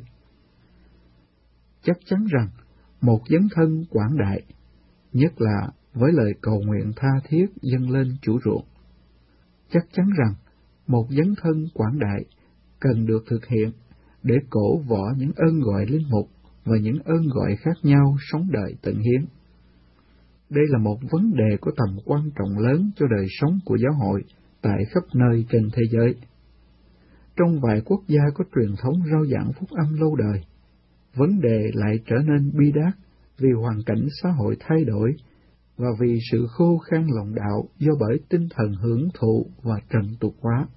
Chắc chắn rằng một dấn thân quảng đại, nhất là với lời cầu nguyện tha thiết dâng lên Chủ ruộng, chắc chắn rằng một dấn thân quảng đại cần được thực hiện để cổ võ những ơn gọi linh mục và những ơn gọi khác nhau sống đời tận hiến. Đây là một vấn đề có tầm quan trọng lớn cho đời sống của giáo hội tại khắp nơi trên thế giới. Trong vài quốc gia có truyền thống rao giảng phúc âm lâu đời, vấn đề lại trở nên bi đát vì hoàn cảnh xã hội thay đổi và vì sự khô khan lòng đạo do bởi tinh thần hưởng thụ và trần tục hóa.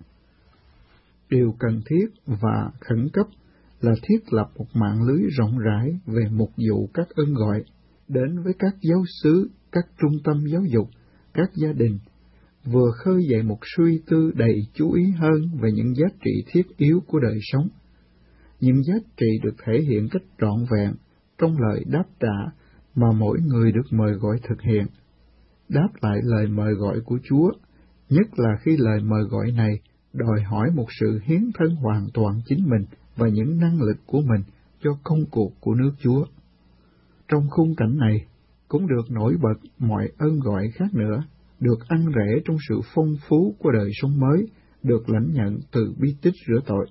Điều cần thiết và khẩn cấp là thiết lập một mạng lưới rộng rãi về mục vụ các ơn gọi, đến với các giáo xứ, các trung tâm giáo dục, các gia đình, vừa khơi dậy một suy tư đầy chú ý hơn về những giá trị thiết yếu của đời sống. Những giá trị được thể hiện cách trọn vẹn trong lời đáp trả mà mỗi người được mời gọi thực hiện, đáp lại lời mời gọi của Chúa, nhất là khi lời mời gọi này đòi hỏi một sự hiến thân hoàn toàn chính mình và những năng lực của mình cho công cuộc của nước Chúa. Trong khung cảnh này, cũng được nổi bật mọi ơn gọi khác nữa, được ăn rễ trong sự phong phú của đời sống mới, được lãnh nhận từ bí tích rửa tội.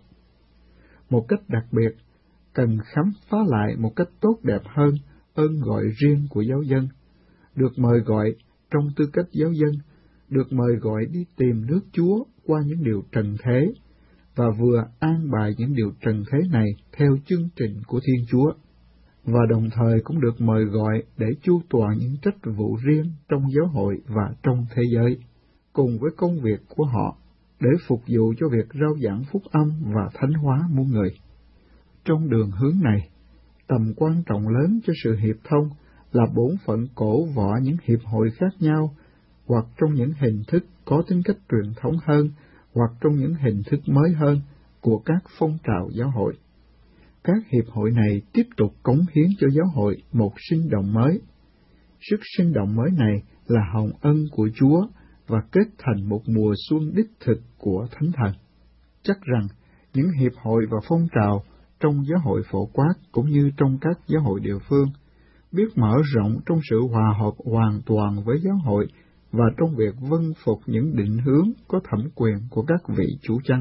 Một cách đặc biệt, cần khám phá lại một cách tốt đẹp hơn ơn gọi riêng của giáo dân, được mời gọi trong tư cách giáo dân, được mời gọi đi tìm nước Chúa qua những điều trần thế, và vừa an bài những điều trần thế này theo chương trình của Thiên Chúa, và đồng thời cũng được mời gọi để chu toàn những trách vụ riêng trong giáo hội và trong thế giới, cùng với công việc của họ, để phục vụ cho việc rao giảng phúc âm và thánh hóa muôn người. Trong đường hướng này, tầm quan trọng lớn cho sự hiệp thông là bổn phận cổ võ những hiệp hội khác nhau, hoặc trong những hình thức có tính cách truyền thống hơn, hoặc trong những hình thức mới hơn của các phong trào giáo hội. Các hiệp hội này tiếp tục cống hiến cho giáo hội một sinh động mới. Sức sinh động mới này là hồng ân của Chúa và kết thành một mùa xuân đích thực của Thánh Thần. Chắc rằng những hiệp hội và phong trào trong giáo hội phổ quát cũng như trong các giáo hội địa phương biết mở rộng trong sự hòa hợp hoàn toàn với giáo hội và trong việc vâng phục những định hướng có thẩm quyền của các vị chủ chăn.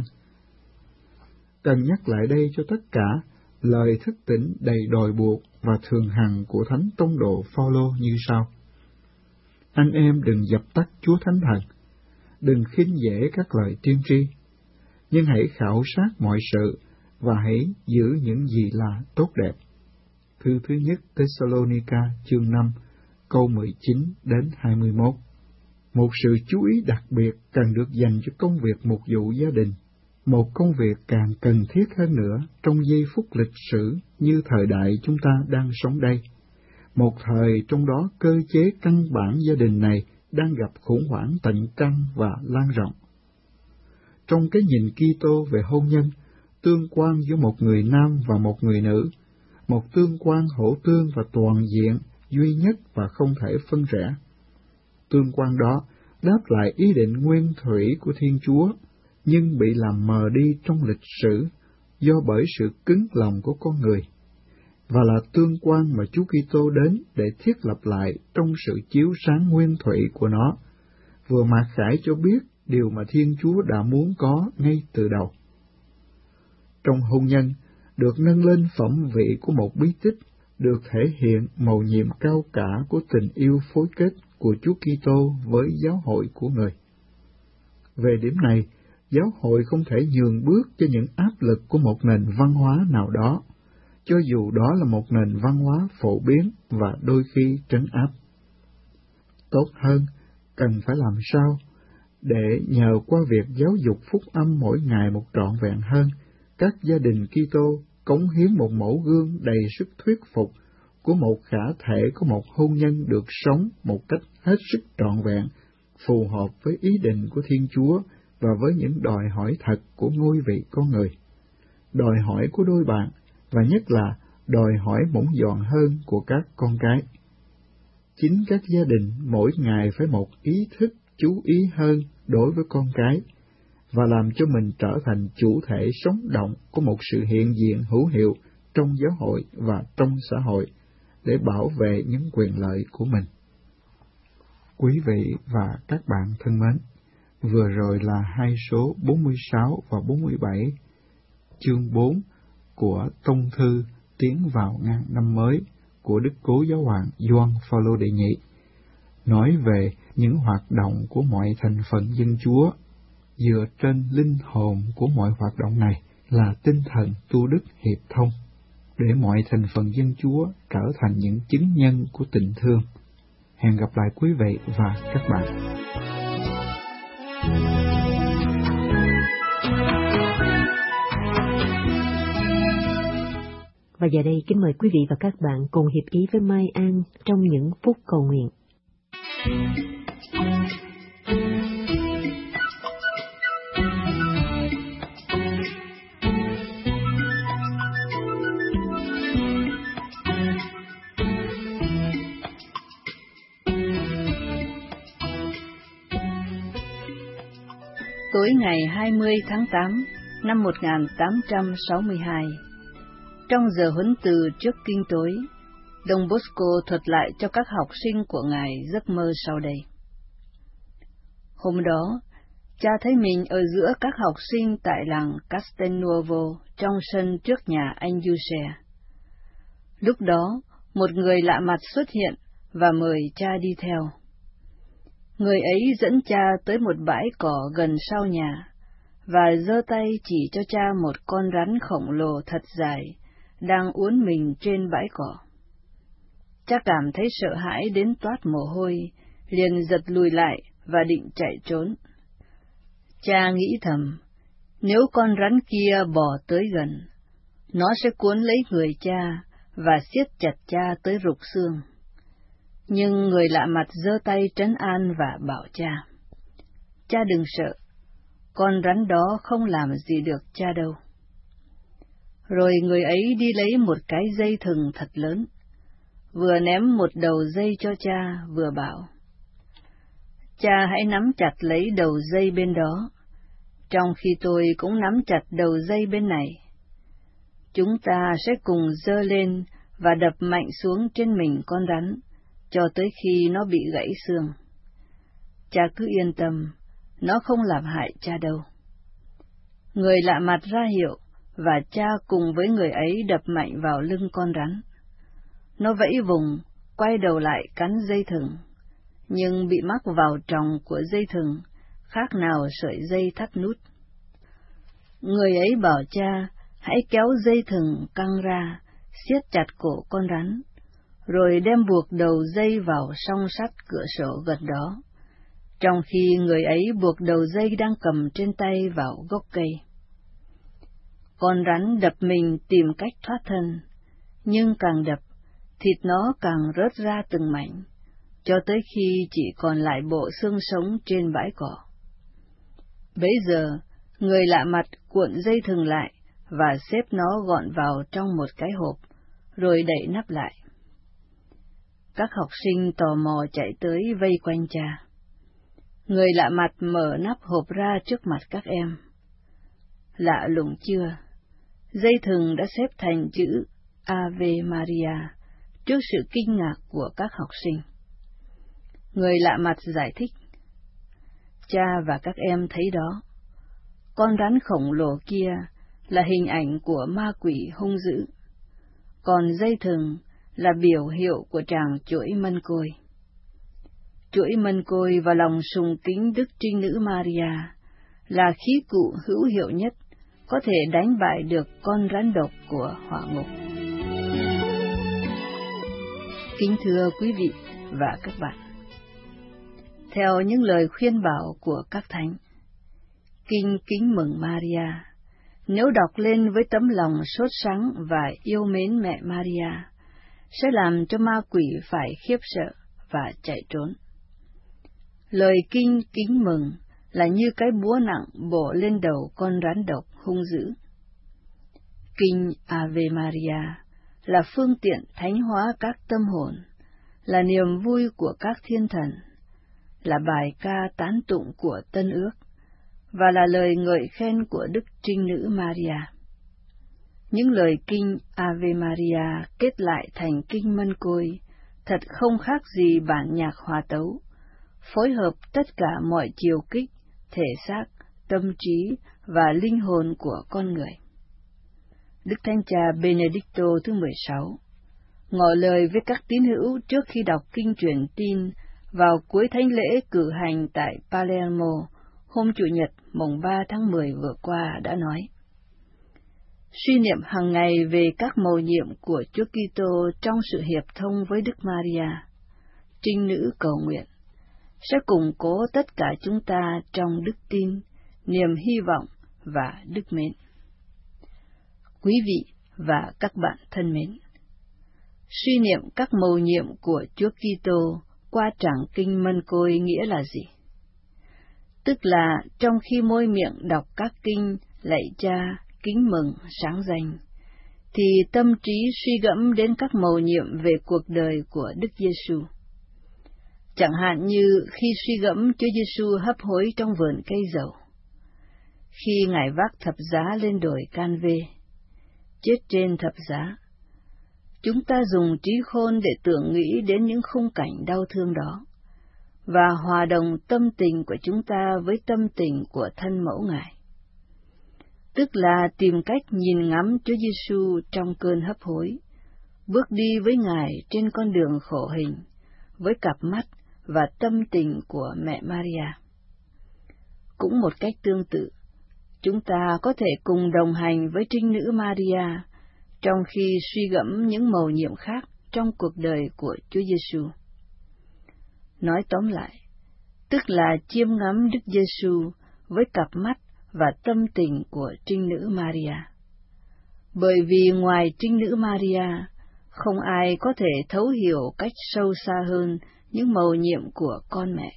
Cần nhắc lại đây cho tất cả lời thức tỉnh đầy đòi buộc và thường hằng của Thánh Tông Đồ Phaolô như sau: Anh em đừng dập tắt Chúa Thánh Thần, đừng khinh dễ các lời tiên tri, nhưng hãy khảo sát mọi sự và hãy giữ những gì là tốt đẹp. Thư thứ nhất Thessalonica chương 5 câu 19 đến 21. Một sự chú ý đặc biệt cần được dành cho công việc mục vụ gia đình, một công việc càng cần thiết hơn nữa trong giây phút lịch sử như thời đại chúng ta đang sống đây, một thời trong đó cơ chế căn bản gia đình này đang gặp khủng hoảng tận căn và lan rộng. Trong cái nhìn Kitô về hôn nhân, tương quan giữa một người nam và một người nữ, một tương quan hỗ tương và toàn diện, duy nhất và không thể phân rẽ. Tương quan đó đáp lại ý định nguyên thủy của Thiên Chúa, nhưng bị làm mờ đi trong lịch sử do bởi sự cứng lòng của con người, và là tương quan mà Chúa Kitô đến để thiết lập lại trong sự chiếu sáng nguyên thủy của nó, vừa mặc khải cho biết điều mà Thiên Chúa đã muốn có ngay từ đầu. Trong hôn nhân, được nâng lên phẩm vị của một bí tích, được thể hiện mầu nhiệm cao cả của tình yêu phối kết của Chúa Kitô với giáo hội của người. Về điểm này, giáo hội không thể nhường bước cho những áp lực của một nền văn hóa nào đó, cho dù đó là một nền văn hóa phổ biến và đôi khi trấn áp. Tốt hơn, cần phải làm sao để nhờ qua việc giáo dục phúc âm mỗi ngày một trọn vẹn hơn, các gia đình Kitô cống hiến một mẫu gương đầy sức thuyết phục của một khả thể của một hôn nhân được sống một cách hết sức trọn vẹn, phù hợp với ý định của Thiên Chúa và với những đòi hỏi thật của ngôi vị con người, đòi hỏi của đôi bạn, và nhất là đòi hỏi mỏng giòn hơn của các con cái. Chính các gia đình mỗi ngày phải một ý thức chú ý hơn đối với con cái, và làm cho mình trở thành chủ thể sống động của một sự hiện diện hữu hiệu trong giáo hội và trong xã hội, để bảo vệ những quyền lợi của mình. Quý vị và các bạn thân mến, vừa rồi là hai số 46 và 47, chương 4 của Tông thư Tiến vào ngàn năm mới của Đức Cố Giáo hoàng Gioan Phaolô đệ nhị, nói về những hoạt động của mọi thành phần dân Chúa. Dựa trên linh hồn của mọi hoạt động này là tinh thần tu đức hiệp thông, để mọi thành phần dân Chúa trở thành những chứng nhân của tình thương. Hẹn gặp lại quý vị và các bạn. Và giờ đây kính mời quý vị và các bạn cùng hiệp ý với Mai An trong những phút cầu nguyện. Tối ngày 20 tháng 8 năm 1862, trong giờ huấn từ trước kinh tối, Don Bosco thuật lại cho các học sinh của Ngài giấc mơ sau đây. Hôm đó, cha thấy mình ở giữa các học sinh tại làng Castelnuovo trong sân trước nhà anh Giuse. Lúc đó, một người lạ mặt xuất hiện và mời cha đi theo. Người ấy dẫn cha tới một bãi cỏ gần sau nhà, và giơ tay chỉ cho cha một con rắn khổng lồ thật dài, đang uốn mình trên bãi cỏ. Cha cảm thấy sợ hãi đến toát mồ hôi, liền giật lùi lại và định chạy trốn. Cha nghĩ thầm, nếu con rắn kia bò tới gần, nó sẽ cuốn lấy người cha và siết chặt cha tới rục xương. Nhưng người lạ mặt giơ tay trấn an và bảo cha, cha đừng sợ, con rắn đó không làm gì được cha đâu. Rồi người ấy đi lấy một cái dây thừng thật lớn, vừa ném một đầu dây cho cha, vừa bảo, Cha hãy nắm chặt lấy đầu dây bên đó, trong khi tôi cũng nắm chặt đầu dây bên này. Chúng ta sẽ cùng giơ lên và đập mạnh xuống trên mình con rắn, cho tới khi nó bị gãy xương. Cha cứ yên tâm, nó không làm hại cha đâu. Người lạ mặt ra hiệu, và cha cùng với người ấy đập mạnh vào lưng con rắn. Nó vẫy vùng, quay đầu lại cắn dây thừng, nhưng bị mắc vào tròng của dây thừng, khác nào sợi dây thắt nút. Người ấy bảo cha hãy kéo dây thừng căng ra, siết chặt cổ con rắn, rồi đem buộc đầu dây vào song sắt cửa sổ gần đó, trong khi người ấy buộc đầu dây đang cầm trên tay vào gốc cây. Con rắn đập mình tìm cách thoát thân, nhưng càng đập, thịt nó càng rớt ra từng mảnh, cho tới khi chỉ còn lại bộ xương sống trên bãi cỏ. Bấy giờ, người lạ mặt cuộn dây thừng lại và xếp nó gọn vào trong một cái hộp, rồi đậy nắp lại. Các học sinh tò mò chạy tới vây quanh cha. Người lạ mặt mở nắp hộp ra trước mặt các em. Lạ lùng chưa? Dây thừng đã xếp thành chữ Ave Maria trước sự kinh ngạc của các học sinh. Người lạ mặt giải thích. Cha và các em thấy đó, con rắn khổng lồ kia là hình ảnh của ma quỷ hung dữ, còn dây thừng là biểu hiệu của tràng chuỗi mân côi. Chuỗi mân côi và lòng sùng kính Đức Trinh Nữ Maria là khí cụ hữu hiệu nhất có thể đánh bại được con rắn độc của hỏa ngục. Kính thưa quý vị và các bạn, theo những lời khuyên bảo của các thánh, Kinh Kính Mừng Maria, nếu đọc lên với tấm lòng sốt sắng và yêu mến mẹ Maria, sẽ làm cho ma quỷ phải khiếp sợ và chạy trốn. Lời Kinh Kính Mừng là như cái búa nặng bổ lên đầu con rắn độc hung dữ. Kinh Ave Maria là phương tiện thánh hóa các tâm hồn, là niềm vui của các thiên thần, là bài ca tán tụng của Tân Ước, và là lời ngợi khen của Đức Trinh Nữ Maria. Những lời kinh Ave Maria kết lại thành kinh Mân Côi, thật không khác gì bản nhạc hòa tấu, phối hợp tất cả mọi chiều kích, thể xác, tâm trí và linh hồn của con người. Đức Thánh Cha Benedicto thứ 16 ngỏ lời với các tín hữu trước khi đọc kinh truyền tin vào cuối thánh lễ cử hành tại Palermo hôm Chủ nhật mùng 3 tháng 10 vừa qua đã nói: suy niệm hàng ngày về các mầu nhiệm của Chúa Kitô trong sự hiệp thông với Đức Maria, Trinh Nữ cầu nguyện, sẽ củng cố tất cả chúng ta trong đức tin, niềm hy vọng và đức mến. Quý vị và các bạn thân mến, suy niệm các mầu nhiệm của Chúa Kitô qua tràng kinh Mân Côi nghĩa là gì? Tức là trong khi môi miệng đọc các kinh lạy Cha, kính mừng, sáng danh, thì tâm trí suy gẫm đến các mầu nhiệm về cuộc đời của Đức Giêsu. Chẳng hạn như khi suy gẫm Chúa Giêsu hấp hối trong vườn cây dầu, khi Ngài vác thập giá lên đồi Can Vê, chết trên thập giá, chúng ta dùng trí khôn để tưởng nghĩ đến những khung cảnh đau thương đó, và hòa đồng tâm tình của chúng ta với tâm tình của thân mẫu Ngài. Tức là tìm cách nhìn ngắm Chúa Giêsu trong cơn hấp hối, bước đi với Ngài trên con đường khổ hình, với cặp mắt và tâm tình của mẹ Maria. Cũng một cách tương tự, chúng ta có thể cùng đồng hành với Trinh Nữ Maria trong khi suy gẫm những mầu nhiệm khác trong cuộc đời của Chúa Giêsu. Nói tóm lại, tức là chiêm ngắm Đức Giêsu với cặp mắt và tâm tình của Trinh Nữ Maria. Bởi vì ngoài Trinh Nữ Maria, không ai có thể thấu hiểu cách sâu xa hơn những mầu nhiệm của con mẹ.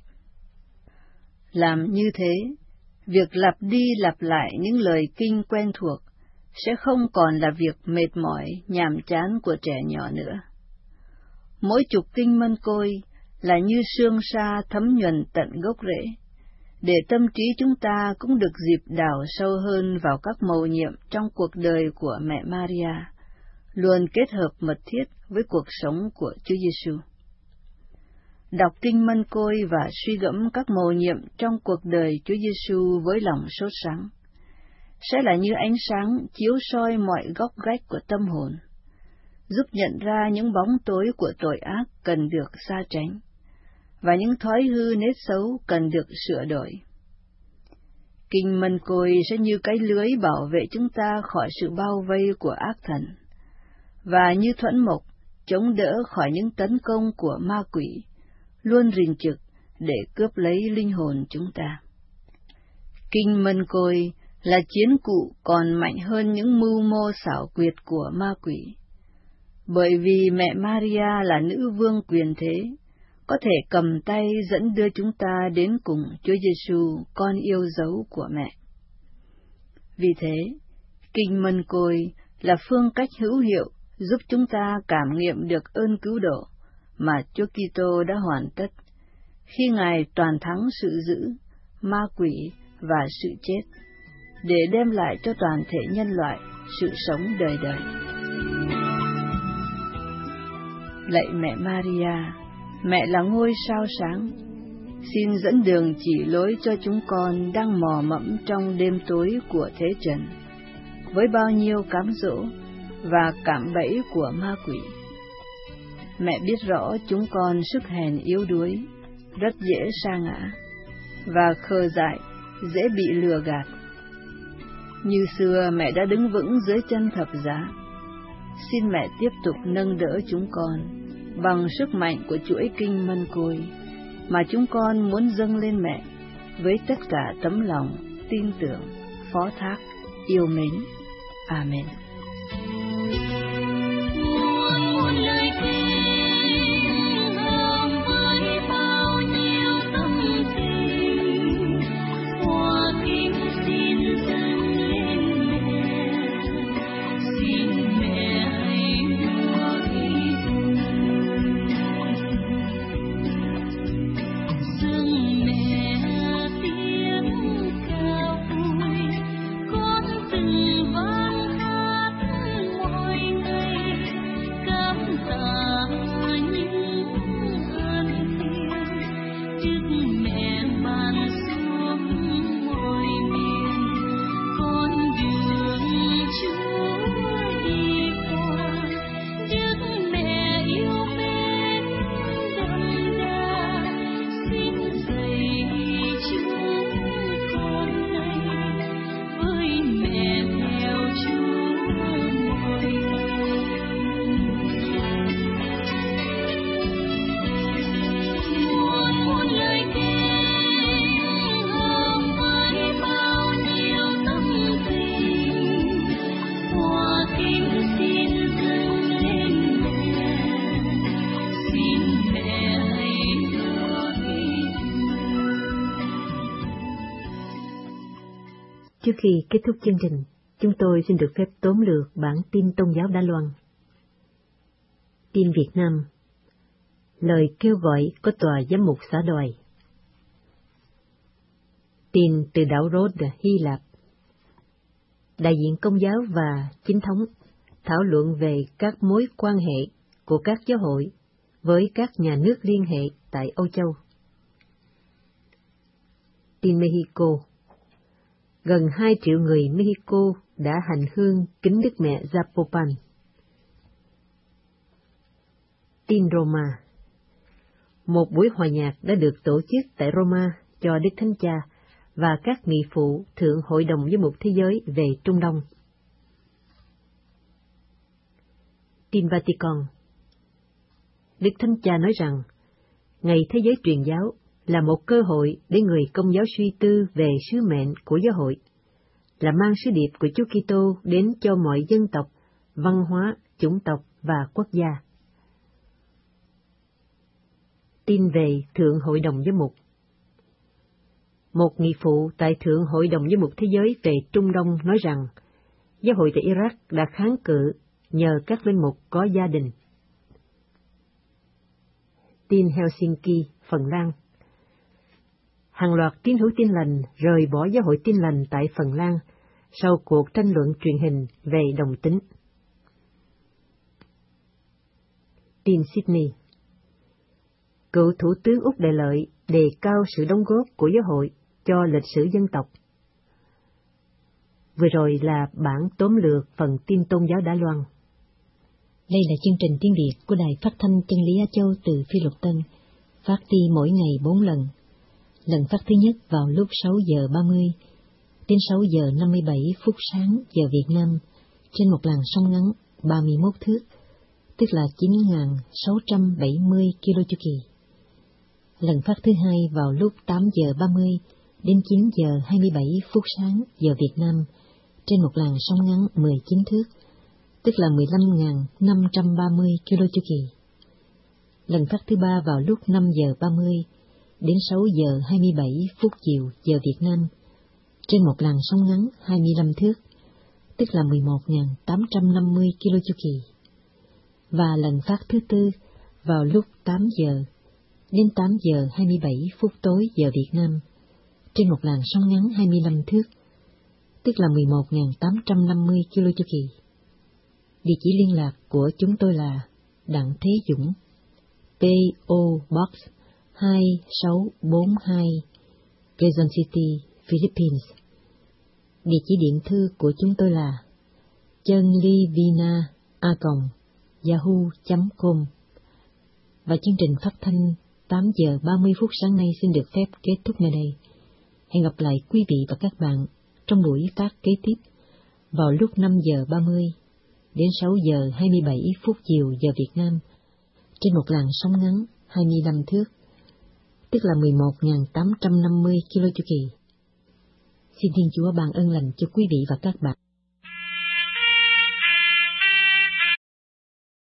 Làm như thế, việc lặp đi lặp lại những lời kinh quen thuộc sẽ không còn là việc mệt mỏi, nhàm chán của trẻ nhỏ nữa. Mỗi chục kinh Mân Côi là như sương sa thấm nhuần tận gốc rễ, để tâm trí chúng ta cũng được dịp đào sâu hơn vào các mầu nhiệm trong cuộc đời của mẹ Maria, luôn kết hợp mật thiết với cuộc sống của Chúa Giêsu. Đọc kinh Mân Côi và suy gẫm các mầu nhiệm trong cuộc đời Chúa Giêsu với lòng sốt sắng sẽ là như ánh sáng chiếu soi mọi góc ghách của tâm hồn, giúp nhận ra những bóng tối của tội ác cần được xa tránh và những thói hư nết xấu cần được sửa đổi. Kinh Mân Côi sẽ như cái lưới bảo vệ chúng ta khỏi sự bao vây của ác thần, và như thuẫn mộc chống đỡ khỏi những tấn công của ma quỷ, luôn rình trực để cướp lấy linh hồn chúng ta. Kinh Mân Côi là chiến cụ còn mạnh hơn những mưu mô xảo quyệt của ma quỷ, bởi vì mẹ Maria là nữ vương quyền thế, có thể cầm tay dẫn đưa chúng ta đến cùng Chúa Giêsu, con yêu dấu của mẹ. Vì thế, Kinh Mân Côi là phương cách hữu hiệu giúp chúng ta cảm nghiệm được ơn cứu độ mà Chúa Kitô đã hoàn tất khi Ngài toàn thắng sự dữ, ma quỷ và sự chết, để đem lại cho toàn thể nhân loại sự sống đời đời. Lạy mẹ Maria, mẹ là ngôi sao sáng, xin dẫn đường chỉ lối cho chúng con đang mò mẫm trong đêm tối của thế trần, với bao nhiêu cám dỗ và cạm bẫy của ma quỷ. Mẹ biết rõ chúng con sức hèn yếu đuối, rất dễ sa ngã, và khờ dại, dễ bị lừa gạt. Như xưa mẹ đã đứng vững dưới chân thập giá, xin mẹ tiếp tục nâng đỡ chúng con bằng sức mạnh của chuỗi kinh Mân Côi mà chúng con muốn dâng lên mẹ với tất cả tấm lòng, tin tưởng, phó thác, yêu mến. Amen. Trước khi kết thúc chương trình, chúng tôi xin được phép tóm lược bản tin Tôn giáo Đài Loan. Tin Việt Nam. Lời kêu gọi có tòa giám mục xã Đòi. Tin từ đảo Rhodes, Hy Lạp. Đại diện Công giáo và Chính thống thảo luận về các mối quan hệ của các giáo hội với các nhà nước liên hệ tại Âu Châu. Tin Mexico. Gần 2 triệu người Mexico đã hành hương kính Đức Mẹ Zapopan. Tin Roma. Một buổi hòa nhạc đã được tổ chức tại Roma cho Đức Thánh Cha và các nghị phụ Thượng Hội đồng Giám mục Thế giới về Trung Đông. Tin Vatican. Đức Thánh Cha nói rằng, Ngày Thế giới truyền giáo là một cơ hội để người Công giáo suy tư về sứ mệnh của giáo hội, là mang sứ điệp của Chúa Kitô đến cho mọi dân tộc, văn hóa, chủng tộc và quốc gia. Tin về Thượng Hội đồng Giám mục. Một nghị phụ tại Thượng Hội đồng Giám mục Thế giới về Trung Đông nói rằng, giáo hội tại Iraq đã kháng cự nhờ các linh mục có gia đình. Tin Helsinki, Phần Lan. Hàng loạt tín hữu Tin lành rời bỏ giáo hội Tin lành tại Phần Lan sau cuộc tranh luận truyền hình về đồng tính. Tin Sydney. Cựu Thủ tướng Úc Đại Lợi đề cao sự đóng góp của giáo hội cho lịch sử dân tộc. Vừa rồi là bản tóm lược phần tin tôn giáo Đài Loan. Đây là chương trình tiếng Việt của Đài Phát thanh Chân lý Á Châu từ Phi Luật Tân, phát đi mỗi ngày 4 lần. Lần phát thứ nhất vào lúc 6 giờ 30 đến 6 giờ 57 phút sáng giờ Việt Nam trên một làn sóng ngắn 31 thước, tức là 9.670 km chu kỳ. Lần phát thứ hai vào lúc 8 giờ 30 đến 9 giờ 27 phút sáng giờ Việt Nam trên một làn sóng ngắn 19 thước, tức là 15.530 km chu kỳ. Lần phát thứ ba vào lúc 5 giờ 30 đến 6 giờ 27 phút chiều giờ Việt Nam trên một làn sóng ngắn 25 thước, tức là 11.850 km chu kỳ. Và lần phát thứ tư vào lúc 8 giờ đến 8 giờ 27 phút tối giờ Việt Nam trên một làn sóng ngắn 25 thước, tức là 11.850 km chu kỳ. Địa chỉ liên lạc của chúng tôi là Đặng Thế Dũng, P.O. Box 2642, Quezon City, Philippines. Địa chỉ điện thư của chúng tôi là chanlivina@yahoo.com. Và chương trình phát thanh 8 giờ 30 phút sáng nay xin được phép kết thúc nơi đây. Hẹn gặp lại quý vị và các bạn trong buổi phát kế tiếp vào lúc 5 giờ 30 đến 6 giờ 27 phút chiều giờ Việt Nam trên một làn sóng ngắn 25 thước, tức là 11.850 km chu kỳ. Xin Thiên Chúa ban ơn lành cho quý vị và các bạn.